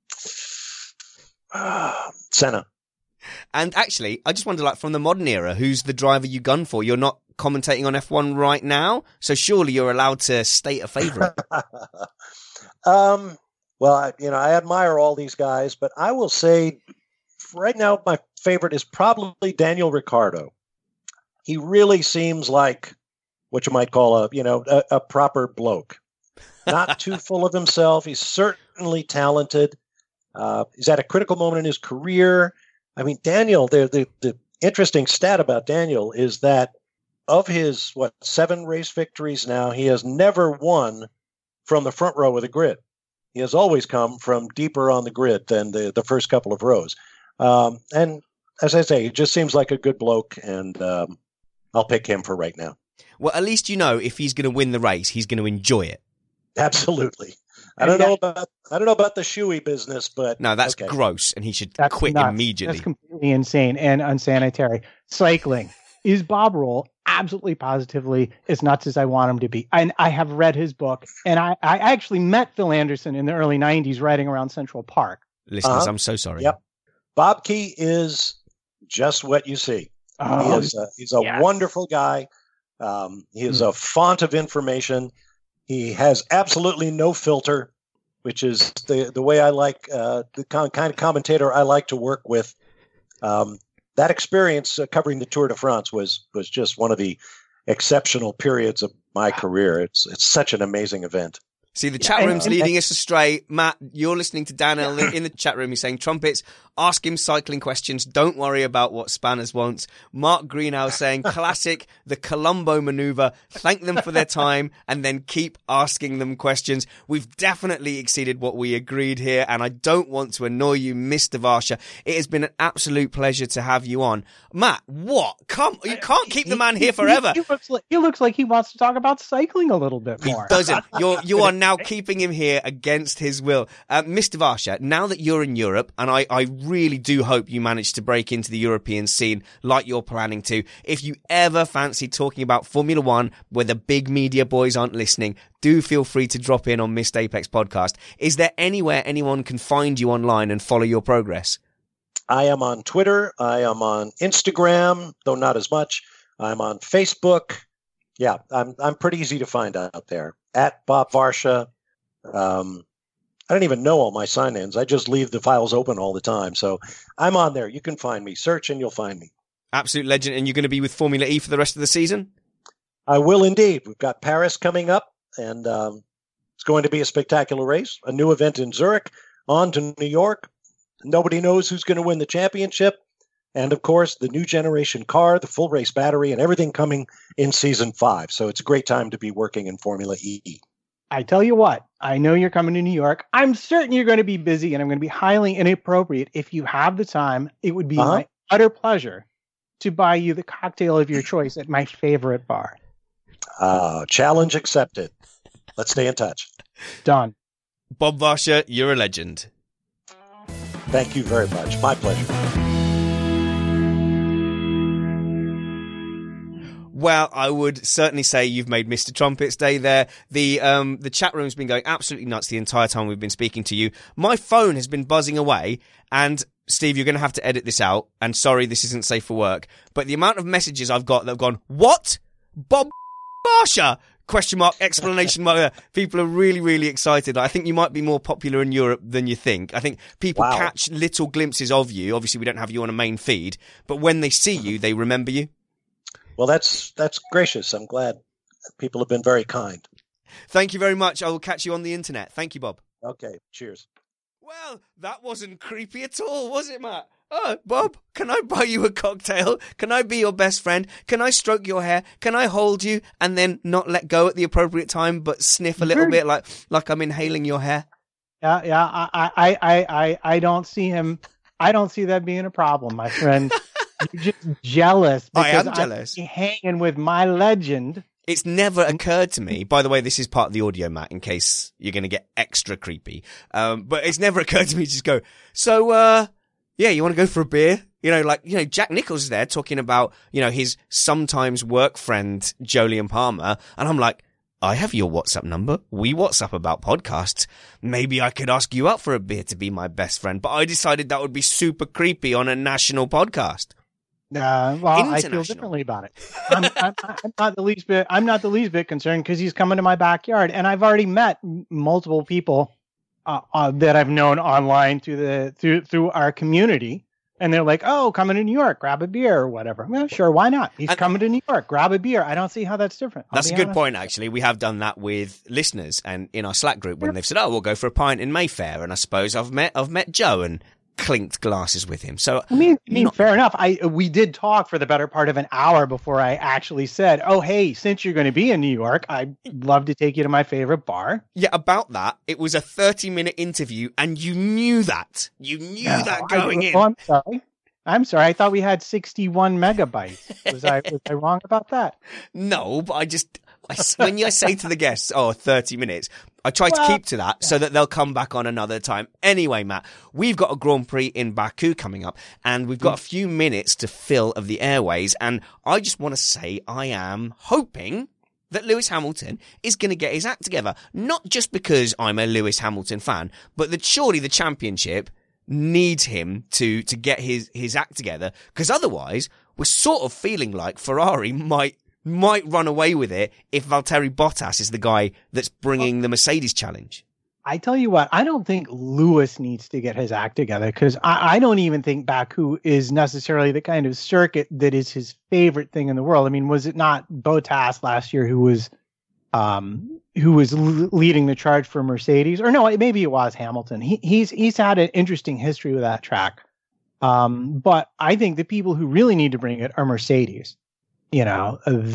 Senna. And actually, I just wonder, like, from the modern era, who's the driver you gun for? You're not commentating on F one right now, so surely you're allowed to state a favorite. um, well, I, you know, I admire all these guys, but I will say, right now, my favorite is probably Daniel Ricciardo. He really seems like what you might call a, you know, a, a proper bloke. Not too full of himself. He's certainly talented. Uh, he's at a critical moment in his career. I mean, Daniel, the, the the interesting stat about Daniel is that of his, what, seven race victories now, he has never won from the front row of the grid. He has always come from deeper on the grid than the, the first couple of rows. Um, and as I say, he just seems like a good bloke, and um, I'll pick him for right now. Well, at least you know if he's going to win the race, he's going to enjoy it. Absolutely. I don't know about I don't know about the shoey business, but no, that's okay. gross, and he should that's quit nuts. immediately. That's completely insane and unsanitary. Cycling. Is Bob Roll absolutely positively as nuts as I want him to be? And I have read his book, and I, I actually met Phil Anderson in the early nineties riding around Central Park. Listeners, uh-huh. I'm so sorry. Yep. Bob Key is just what you see. Oh, he is a, he's a yes. wonderful guy. Um, he is mm. a font of information. He has absolutely no filter, which is the, the way I like, uh, the kind of commentator I like to work with. Um, that experience uh, covering the Tour de France was was just one of the exceptional periods of my career. It's it's such an amazing event. See, the chat room's leading us astray. Matt, you're listening to Dan L in the chat room. He's saying, Trumpets, ask him cycling questions. Don't worry about what Spanners wants. Mark Greenhow saying, classic, the Columbo maneuver. Thank them for their time and then keep asking them questions. We've definitely exceeded what we agreed here, and I don't want to annoy you, Mister Varsha. It has been an absolute pleasure to have you on. Matt, what? Come, you can't keep the man here forever. He, he, looks, like, he looks like he wants to talk about cycling a little bit more. He doesn't. You're, you are now keeping him here against his will. Uh, Mister Varsha, now that you're in Europe, and I, I really do hope you manage to break into the European scene like you're planning to, if you ever fancy talking about Formula One where the big media boys aren't listening, do feel free to drop in on Missed Apex Podcast. Is there anywhere anyone can find you online and follow your progress? I am on Twitter. I am on Instagram, though not as much. I'm on Facebook. Yeah, I'm I'm pretty easy to find out there. At Bob Varsha. Um, I don't even know all my sign-ins. I just leave the files open all the time. So I'm on there. You can find me. Search and you'll find me. Absolute legend. And you're going to be with Formula E for the rest of the season? I will indeed. We've got Paris coming up, and um, it's going to be a spectacular race. A new event in Zurich, on to New York. Nobody knows who's going to win the championship. And, of course, the new generation car, the full race battery, and everything coming in season five. So it's a great time to be working in Formula E. I tell you what, I know you're coming to New York. I'm certain you're going to be busy, and I'm going to be highly inappropriate. If you have the time, it would be uh-huh. my utter pleasure to buy you the cocktail of your choice at my favorite bar. Uh, challenge accepted. Let's stay in touch. Done. Bob Varsha, you're a legend. Thank you very much. My pleasure. Well, I would certainly say you've made Mister Trumpet's day there. The um, the chat room's been going absolutely nuts the entire time we've been speaking to you. My phone has been buzzing away, and Steve, you're going to have to edit this out. And sorry, this isn't safe for work. But the amount of messages I've got that have gone, what? Bob Varsha? Question mark, explanation mark. People are really, really excited. I think you might be more popular in Europe than you think. I think people wow. catch little glimpses of you. Obviously, we don't have you on a main feed. But when they see you, they remember you. Well, that's that's gracious. I'm glad people have been very kind. Thank you very much. I will catch you on the internet. Thank you, Bob. Okay, cheers. Well, that wasn't creepy at all, was it, Matt? Oh, Bob, can I buy you a cocktail? Can I be your best friend? Can I stroke your hair? Can I hold you and then not let go at the appropriate time, but sniff a little sure. bit like like I'm inhaling your hair? Yeah, yeah. I, I, I, I, I don't see him. I don't see that being a problem, my friend. You're just jealous. I am jealous. I'm hanging with my legend. It's never occurred to me. By the way, this is part of the audio, Matt, in case you're going to get extra creepy. Um, but it's never occurred to me to just go, so, uh, yeah, you want to go for a beer? You know, like, you know, Jack Nicholls is there talking about, you know, his sometimes work friend, Jolyon Palmer. And I'm like, I have your WhatsApp number. We WhatsApp about podcasts. Maybe I could ask you out for a beer to be my best friend. But I decided that would be super creepy on a national podcast. Uh, well, I feel differently about it. I'm, I'm, I'm not the least bit. I'm not the least bit concerned because he's coming to my backyard, and I've already met m- multiple people uh, uh, that I've known online through the through through our community, and they're like, "Oh, coming to New York, grab a beer or whatever." Well, sure, why not? He's and, coming to New York, grab a beer. I don't see how that's different. I'll that's a good honest. point, actually. We have done that with listeners, and in our Slack group, when they've said, "Oh, we'll go for a pint in Mayfair," and I suppose I've met I've met Joe and clinked glasses with him. So I mean, I mean not... fair enough. I we did talk for the better part of an hour before I actually said, "Oh, hey, since you're going to be in New York, I'd love to take you to my favorite bar." Yeah, about that. It was a thirty-minute interview, and you knew that. You knew no, that going I, in. Oh, I'm sorry. I'm sorry. I thought we had sixty-one megabytes. Was I was I wrong about that? No, but I just I, when I say to the guests, "Oh, thirty minutes," I try well, to keep to that yeah. so that they'll come back on another time. Anyway, Matt, we've got a Grand Prix in Baku coming up, and we've got a few minutes to fill of the airways. And I just want to say I am hoping that Lewis Hamilton is going to get his act together. Not just because I'm a Lewis Hamilton fan, but that surely the championship needs him to to get his, his act together. Because otherwise, we're sort of feeling like Ferrari might might run away with it if Valtteri Bottas is the guy that's bringing the Mercedes challenge. I tell you what, I don't think Lewis needs to get his act together, because I, I don't even think Baku is necessarily the kind of circuit that is his favorite thing in the world. I mean, was it not Bottas last year who was um, who was l- leading the charge for Mercedes? Or no, maybe it was Hamilton. He, he's he's had an interesting history with that track. Um, but I think the people who really need to bring it are Mercedes. You know,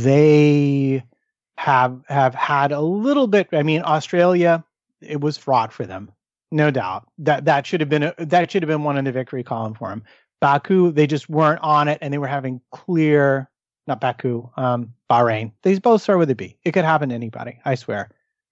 they have have had a little bit. I mean, Australia, it was fraught for them, no doubt. That that should have been a, that should have been one in the victory column for them. Baku, they just weren't on it, and they were having clear, not Baku, um, Bahrain. They both start with a B. It could happen to anybody, I swear.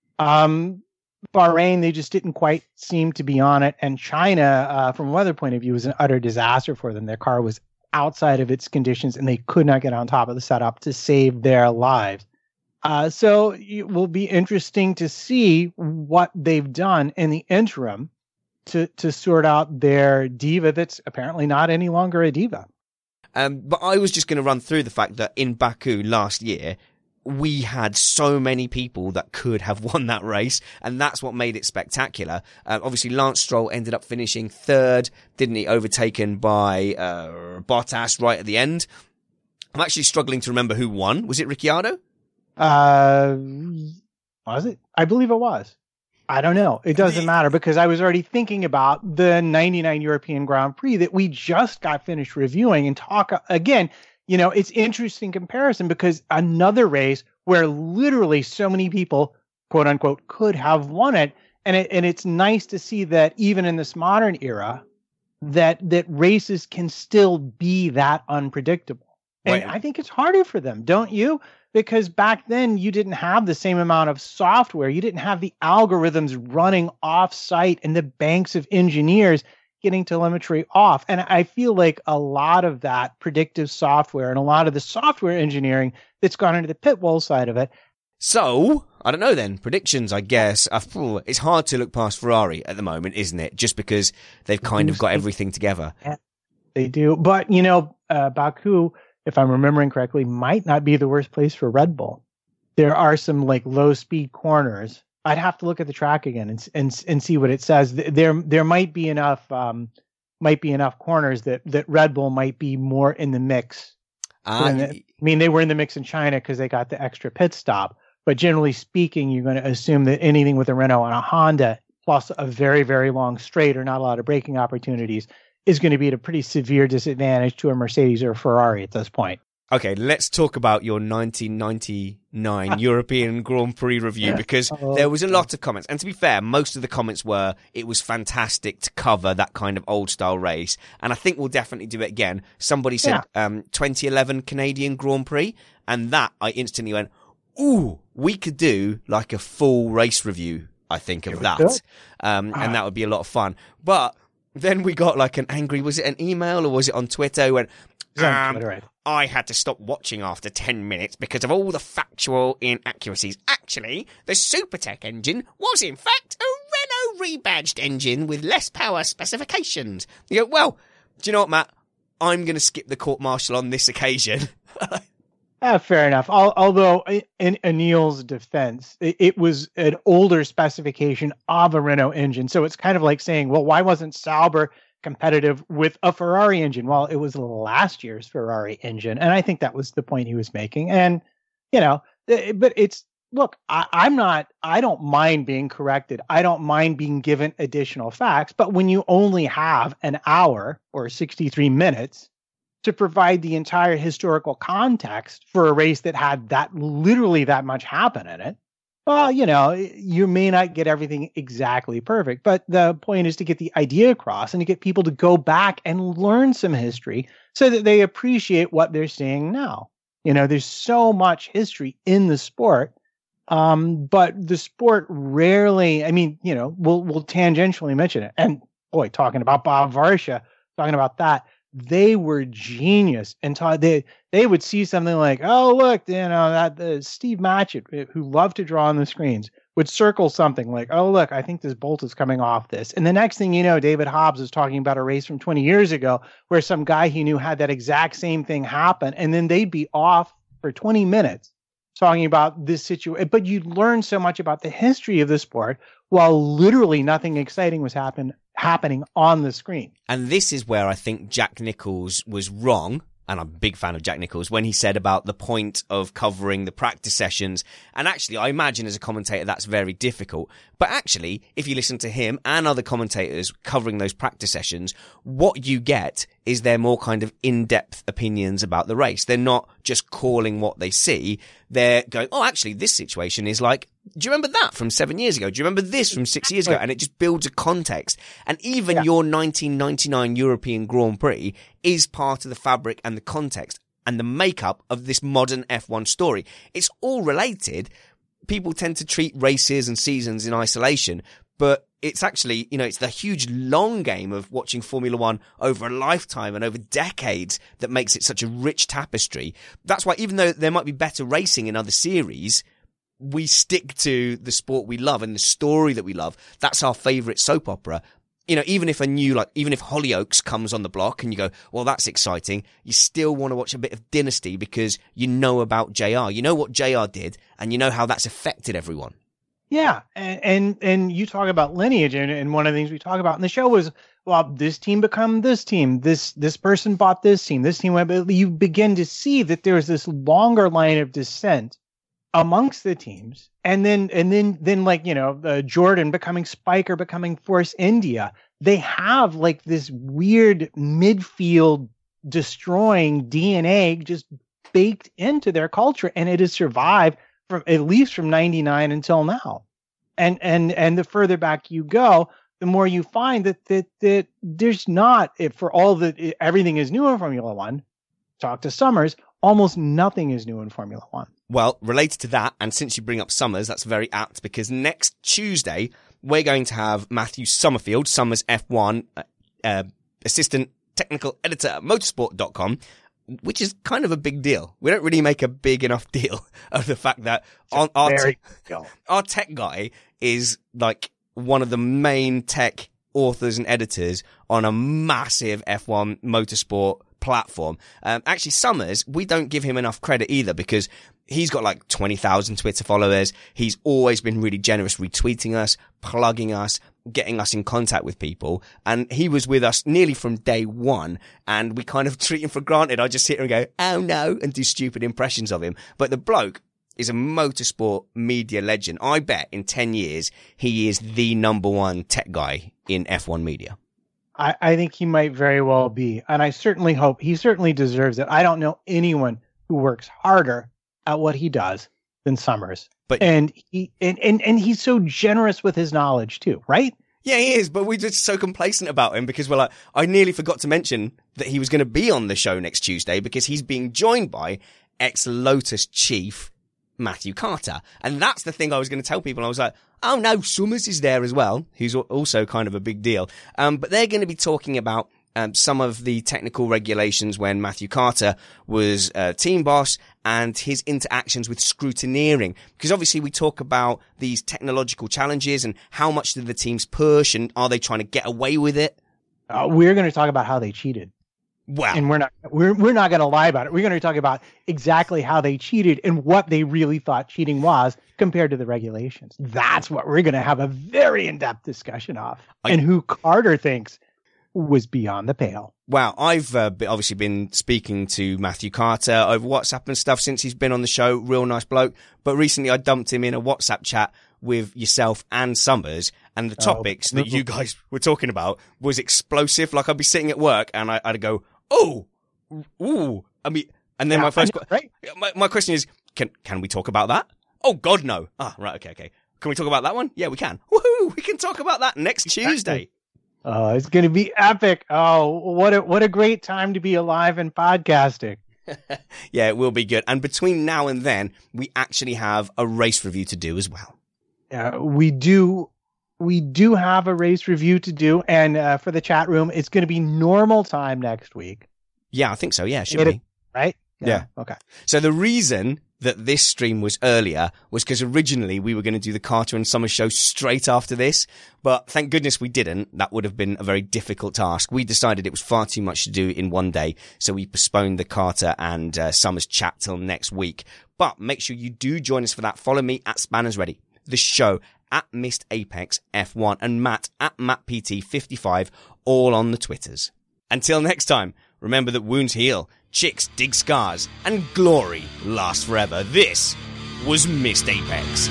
Um, Bahrain, they just didn't quite seem to be on it, and China, uh, from a weather point of view, was an utter disaster for them. Their car was outside of its conditions, and they could not get on top of the setup to save their lives. Uh, so it will be interesting to see what they've done in the interim to to sort out their diva that's apparently not any longer a diva. Um, but I was just going to run through the fact that in Baku last year, we had so many people that could have won that race, and that's what made it spectacular. Uh, obviously, Lance Stroll ended up finishing third, didn't he? Overtaken by uh, Bottas right at the end. I'm actually struggling to remember who won. Was it Ricciardo? Uh, was it? I believe it was. I don't know. It doesn't matter, because I was already thinking about the ninety-nine European Grand Prix that we just got finished reviewing, and talk again. You know, it's interesting comparison, because another race where literally so many people, quote unquote, could have won it. And it, and it's nice to see that even in this modern era, that, that races can still be that unpredictable. And Right. I think it's harder for them, don't you? Because back then you didn't have the same amount of software. You didn't have the algorithms running off site and the banks of engineers getting telemetry off. And I feel like a lot of that predictive software and a lot of the software engineering that's gone into the pit wall side of it. So, I don't know then. Predictions, I guess. Uh, phew, it's hard to look past Ferrari at the moment, isn't it? Just because they've kind of got everything together. Yeah, they do. But, you know, uh, Baku, if I'm remembering correctly, might not be the worst place for Red Bull. There are some like low speed corners. I'd have to look at the track again and and and see what it says. There there might be enough um might be enough corners that that Red Bull might be more in the mix. Uh, the, I mean, they were in the mix in China because they got the extra pit stop. But generally speaking, you're going to assume that anything with a Renault and a Honda, plus a very very long straight or not a lot of braking opportunities, is going to be at a pretty severe disadvantage to a Mercedes or a Ferrari at this point. Okay, let's talk about your nineteen ninety-nine European Grand Prix review, because Oh. there was a lot of comments. And to be fair, most of the comments were, it was fantastic to cover that kind of old-style race. And I think we'll definitely do it again. Somebody said um, twenty eleven Canadian Grand Prix, and that I instantly went, ooh, we could do like a full race review, I think, of that. could. Um, and that would be a lot of fun. But then we got like an angry, was it an email or was it on Twitter? Who went, It's on um, Twitter, right? I had to stop watching after ten minutes because of all the factual inaccuracies. Actually, the Supertech engine was in fact a Renault rebadged engine with less power specifications. You go, well, do you know what, Matt? I'm going to skip the court-martial on this occasion. Ah, fair enough. Al- Although, in Anil's defense, it, it was an older specification of a Renault engine. So it's kind of like saying, well, why wasn't Sauber competitive with a Ferrari engine? Well, it was last year's Ferrari engine. And I think that was the point he was making. And, you know, th- but it's, look, I, I'm not, I don't mind being corrected. I don't mind being given additional facts. But when you only have an hour or sixty-three minutes to provide the entire historical context for a race that had that literally that much happen in it, well, you know, you may not get everything exactly perfect, but the point is to get the idea across and to get people to go back and learn some history so that they appreciate what they're seeing now. You know, there's so much history in the sport, um, but the sport rarely, I mean, you know, we'll, we'll tangentially mention it. And boy, talking about Bob Varsha, talking about that, they were genius, and ta- they they would see something like, oh look, you know that uh, Steve Matchett, who loved to draw on the screens, would circle something like, oh look, I think this bolt is coming off this, and the next thing you know, David Hobbs is talking about a race from twenty years ago where some guy he knew had that exact same thing happen, and then they'd be off for twenty minutes talking about this situation, but you learn so much about the history of the sport while literally nothing exciting was happen happening on the screen. And this is where I think Jack Nicholls was wrong. And I'm a big fan of Jack Nicholls when he said about the point of covering the practice sessions. And actually, I imagine as a commentator, that's very difficult. But actually, if you listen to him and other commentators covering those practice sessions, what you get is they're more kind of in-depth opinions about the race. They're not just calling what they see. They're going, oh, actually, this situation is like, do you remember that from seven years ago? Do you remember this from six years ago? And it just builds a context. And even yeah. your nineteen ninety-nine European Grand Prix is part of the fabric and the context and the makeup of this modern F one story. It's all related. People tend to treat races and seasons in isolation, but it's actually, you know, it's the huge long game of watching Formula One over a lifetime and over decades that makes it such a rich tapestry. That's why even though there might be better racing in other series, we stick to the sport we love and the story that we love. That's our favorite soap opera. You know, even if a new, like, even if Hollyoaks comes on the block and you go, well, that's exciting, you still want to watch a bit of Dynasty because you know about J R. You know what J R did and you know how that's affected everyone. Yeah. And, and, and you talk about lineage, and, and one of the things we talk about in the show was, well, this team become this team, this, this person bought this team, this team went, but you begin to see that there's this longer line of descent amongst the teams. And then, and then, then like, you know, uh, Jordan becoming Spiker, becoming Force India. They have like this weird midfield destroying D N A just baked into their culture. And it has survived from at least from ninety-nine until now. And, and, and the further back you go, the more you find that, that, that there's not, if for all that everything is new in Formula One, talk to Summers, almost nothing is new in Formula One. Well, related to that, and since you bring up Summers, that's very apt because next Tuesday, we're going to have Matthew Summerfield, Summers F one, uh, uh, assistant technical editor at motorsport dot com, which is kind of a big deal. We don't really make a big enough deal of the fact that our, our, te- our tech guy is like one of the main tech authors and editors on a massive F one motorsport platform. Um, actually, Summers, we don't give him enough credit either because he's got like twenty thousand Twitter followers. He's always been really generous retweeting us, plugging us, getting us in contact with people. And he was with us nearly from day one. And we kind of treat him for granted. I just sit here and go, oh no, and do stupid impressions of him. But the bloke is a motorsport media legend. I bet in ten years, he is the number one tech guy in F one media. I, I think he might very well be. And I certainly hope he certainly deserves it. I don't know anyone who works harder at what he does than Summers. But and he and, and, and he's so generous with his knowledge too, right? Yeah, he is, but we're just so complacent about him because we're like, I nearly forgot to mention that he was going to be on the show next Tuesday because he's being joined by ex-Lotus chief Matthew Carter. And that's the thing I was going to tell people. I was like, oh no, Summers is there as well, who's also kind of a big deal. Um, but they're going to be talking about um, some of the technical regulations when Matthew Carter was uh, team boss and his interactions with scrutineering. Because obviously we talk about these technological challenges and how much do the teams push and are they trying to get away with it? Uh, we're going to talk about how they cheated. Wow. And we're not we're we're not going to lie about it. We're going to talk about exactly how they cheated and what they really thought cheating was compared to the regulations. That's what we're going to have a very in-depth discussion of. I, and who Carter thinks was beyond the pale. Wow. I've uh, obviously been speaking to Matthew Carter over WhatsApp and stuff since he's been on the show. Real nice bloke. But recently I dumped him in a WhatsApp chat with yourself and Summers, and the topics oh. that you guys were talking about was explosive. Like I'd be sitting at work and I, I'd go, oh, ooh. I mean, and then yeah, my first, know, right? my, my question is, can, can we talk about that? Oh God, no. Ah, right. Okay. Okay. Can we talk about that one? Yeah, we can. Woohoo. We can talk about that next Tuesday. Oh, it's going to be epic. Oh, what a, what a great time to be alive and podcasting. Yeah, it will be good. And between now and then, we actually have a race review to do as well. Uh, we do. We do have a race review to do. And uh, for the chat room, it's going to be normal time next week. Yeah, I think so. Yeah, it should it, be. Right? Yeah. yeah. Okay. So the reason that this stream was earlier was because originally we were going to do the Carter and Summer show straight after this, but thank goodness we didn't. That would have been a very difficult task. We decided it was far too much to do in one day, so we postponed the Carter and uh, Summer's chat till next week. But make sure you do join us for that. Follow me at Spanners Ready, the show at Missed Apex F one, and Matt at Matt P T fifty-five, all on the Twitters. Until next time, remember that wounds heal, chicks dig scars, and glory lasts forever. This was Missed Apex.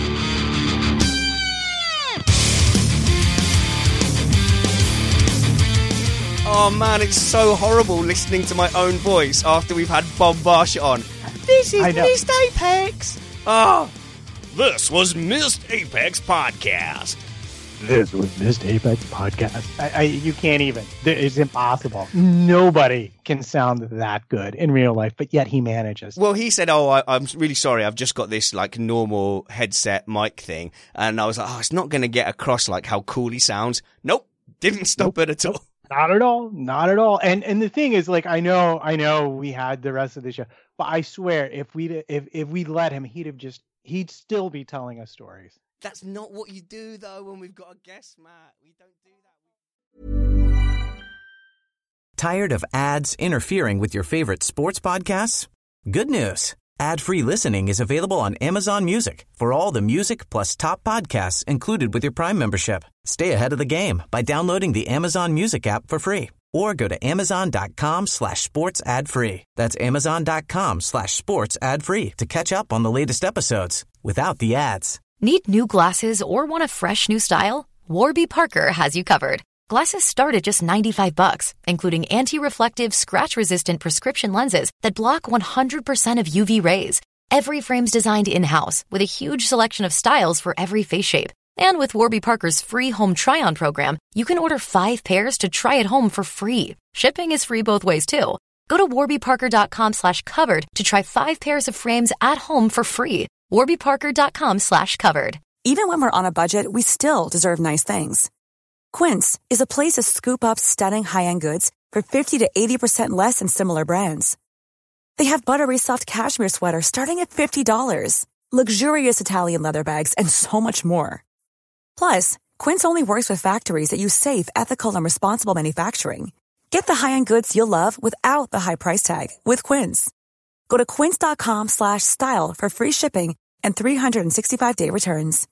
Oh man, it's so horrible listening to my own voice after we've had Bob Varsha on. This is Missed Apex. Oh, this was Missed Apex Podcast. This was Missed Apex Podcast. I, I, you can't even. It's impossible. Nobody can sound that good in real life, but yet he manages. Well, he said, oh, I, I'm really sorry. I've just got this like normal headset mic thing. And I was like, oh, it's not going to get across like how cool he sounds. Nope. Didn't stop nope. it at all. Not at all. Not at all. And and the thing is, like, I know, I know we had the rest of the show, but I swear if we if if we let him, he'd have just he'd still be telling us stories. That's not what you do, though, when we've got a guest, Matt. We don't do that. Tired of ads interfering with your favorite sports podcasts? Good news. Ad-free listening is available on Amazon Music for all the music plus top podcasts included with your Prime membership. Stay ahead of the game by downloading the Amazon Music app for free or go to amazon.com slash sports ad free. That's amazon.com slash sports ad free to catch up on the latest episodes without the ads. Need new glasses or want a fresh new style? Warby Parker has you covered. Glasses start at just ninety-five bucks, including anti-reflective, scratch-resistant prescription lenses that block one hundred percent of U V rays. Every frame's designed in-house with a huge selection of styles for every face shape. And with Warby Parker's free home try-on program, you can order five pairs to try at home for free. Shipping is free both ways, too. Go to warbyparker.com slash covered to try five pairs of frames at home for free. warbyparker.com slash covered. Even when we're on a budget, we still deserve nice things. Quince is a place to scoop up stunning high-end goods for fifty to eighty percent less than similar brands. They have buttery soft cashmere sweaters starting at fifty dollars, luxurious Italian leather bags, and so much more. Plus, Quince only works with factories that use safe, ethical, and responsible manufacturing. Get the high-end goods you'll love without the high price tag with Quince. Go to quince.com slash style for free shipping and three sixty-five day returns.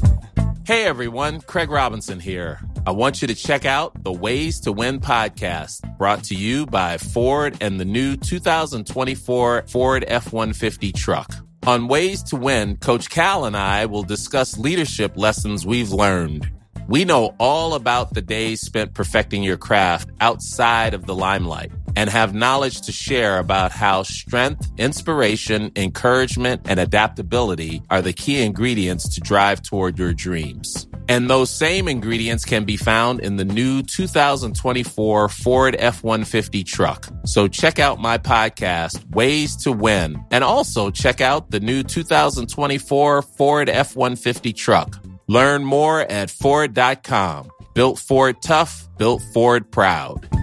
Hey everyone, Craig Robinson here. I want you to check out the Ways to Win podcast, brought to you by Ford and the new two thousand twenty-four Ford F one fifty truck. On Ways to Win, Coach Cal and I will discuss leadership lessons we've learned. We know all about the days spent perfecting your craft outside of the limelight and have knowledge to share about how strength, inspiration, encouragement, and adaptability are the key ingredients to drive toward your dreams. And those same ingredients can be found in the new two thousand twenty-four Ford F one fifty truck. So check out my podcast, Ways to Win, and also check out the new two thousand twenty-four Ford F one fifty truck. Learn more at Ford dot com. Built Ford tough, built Ford proud.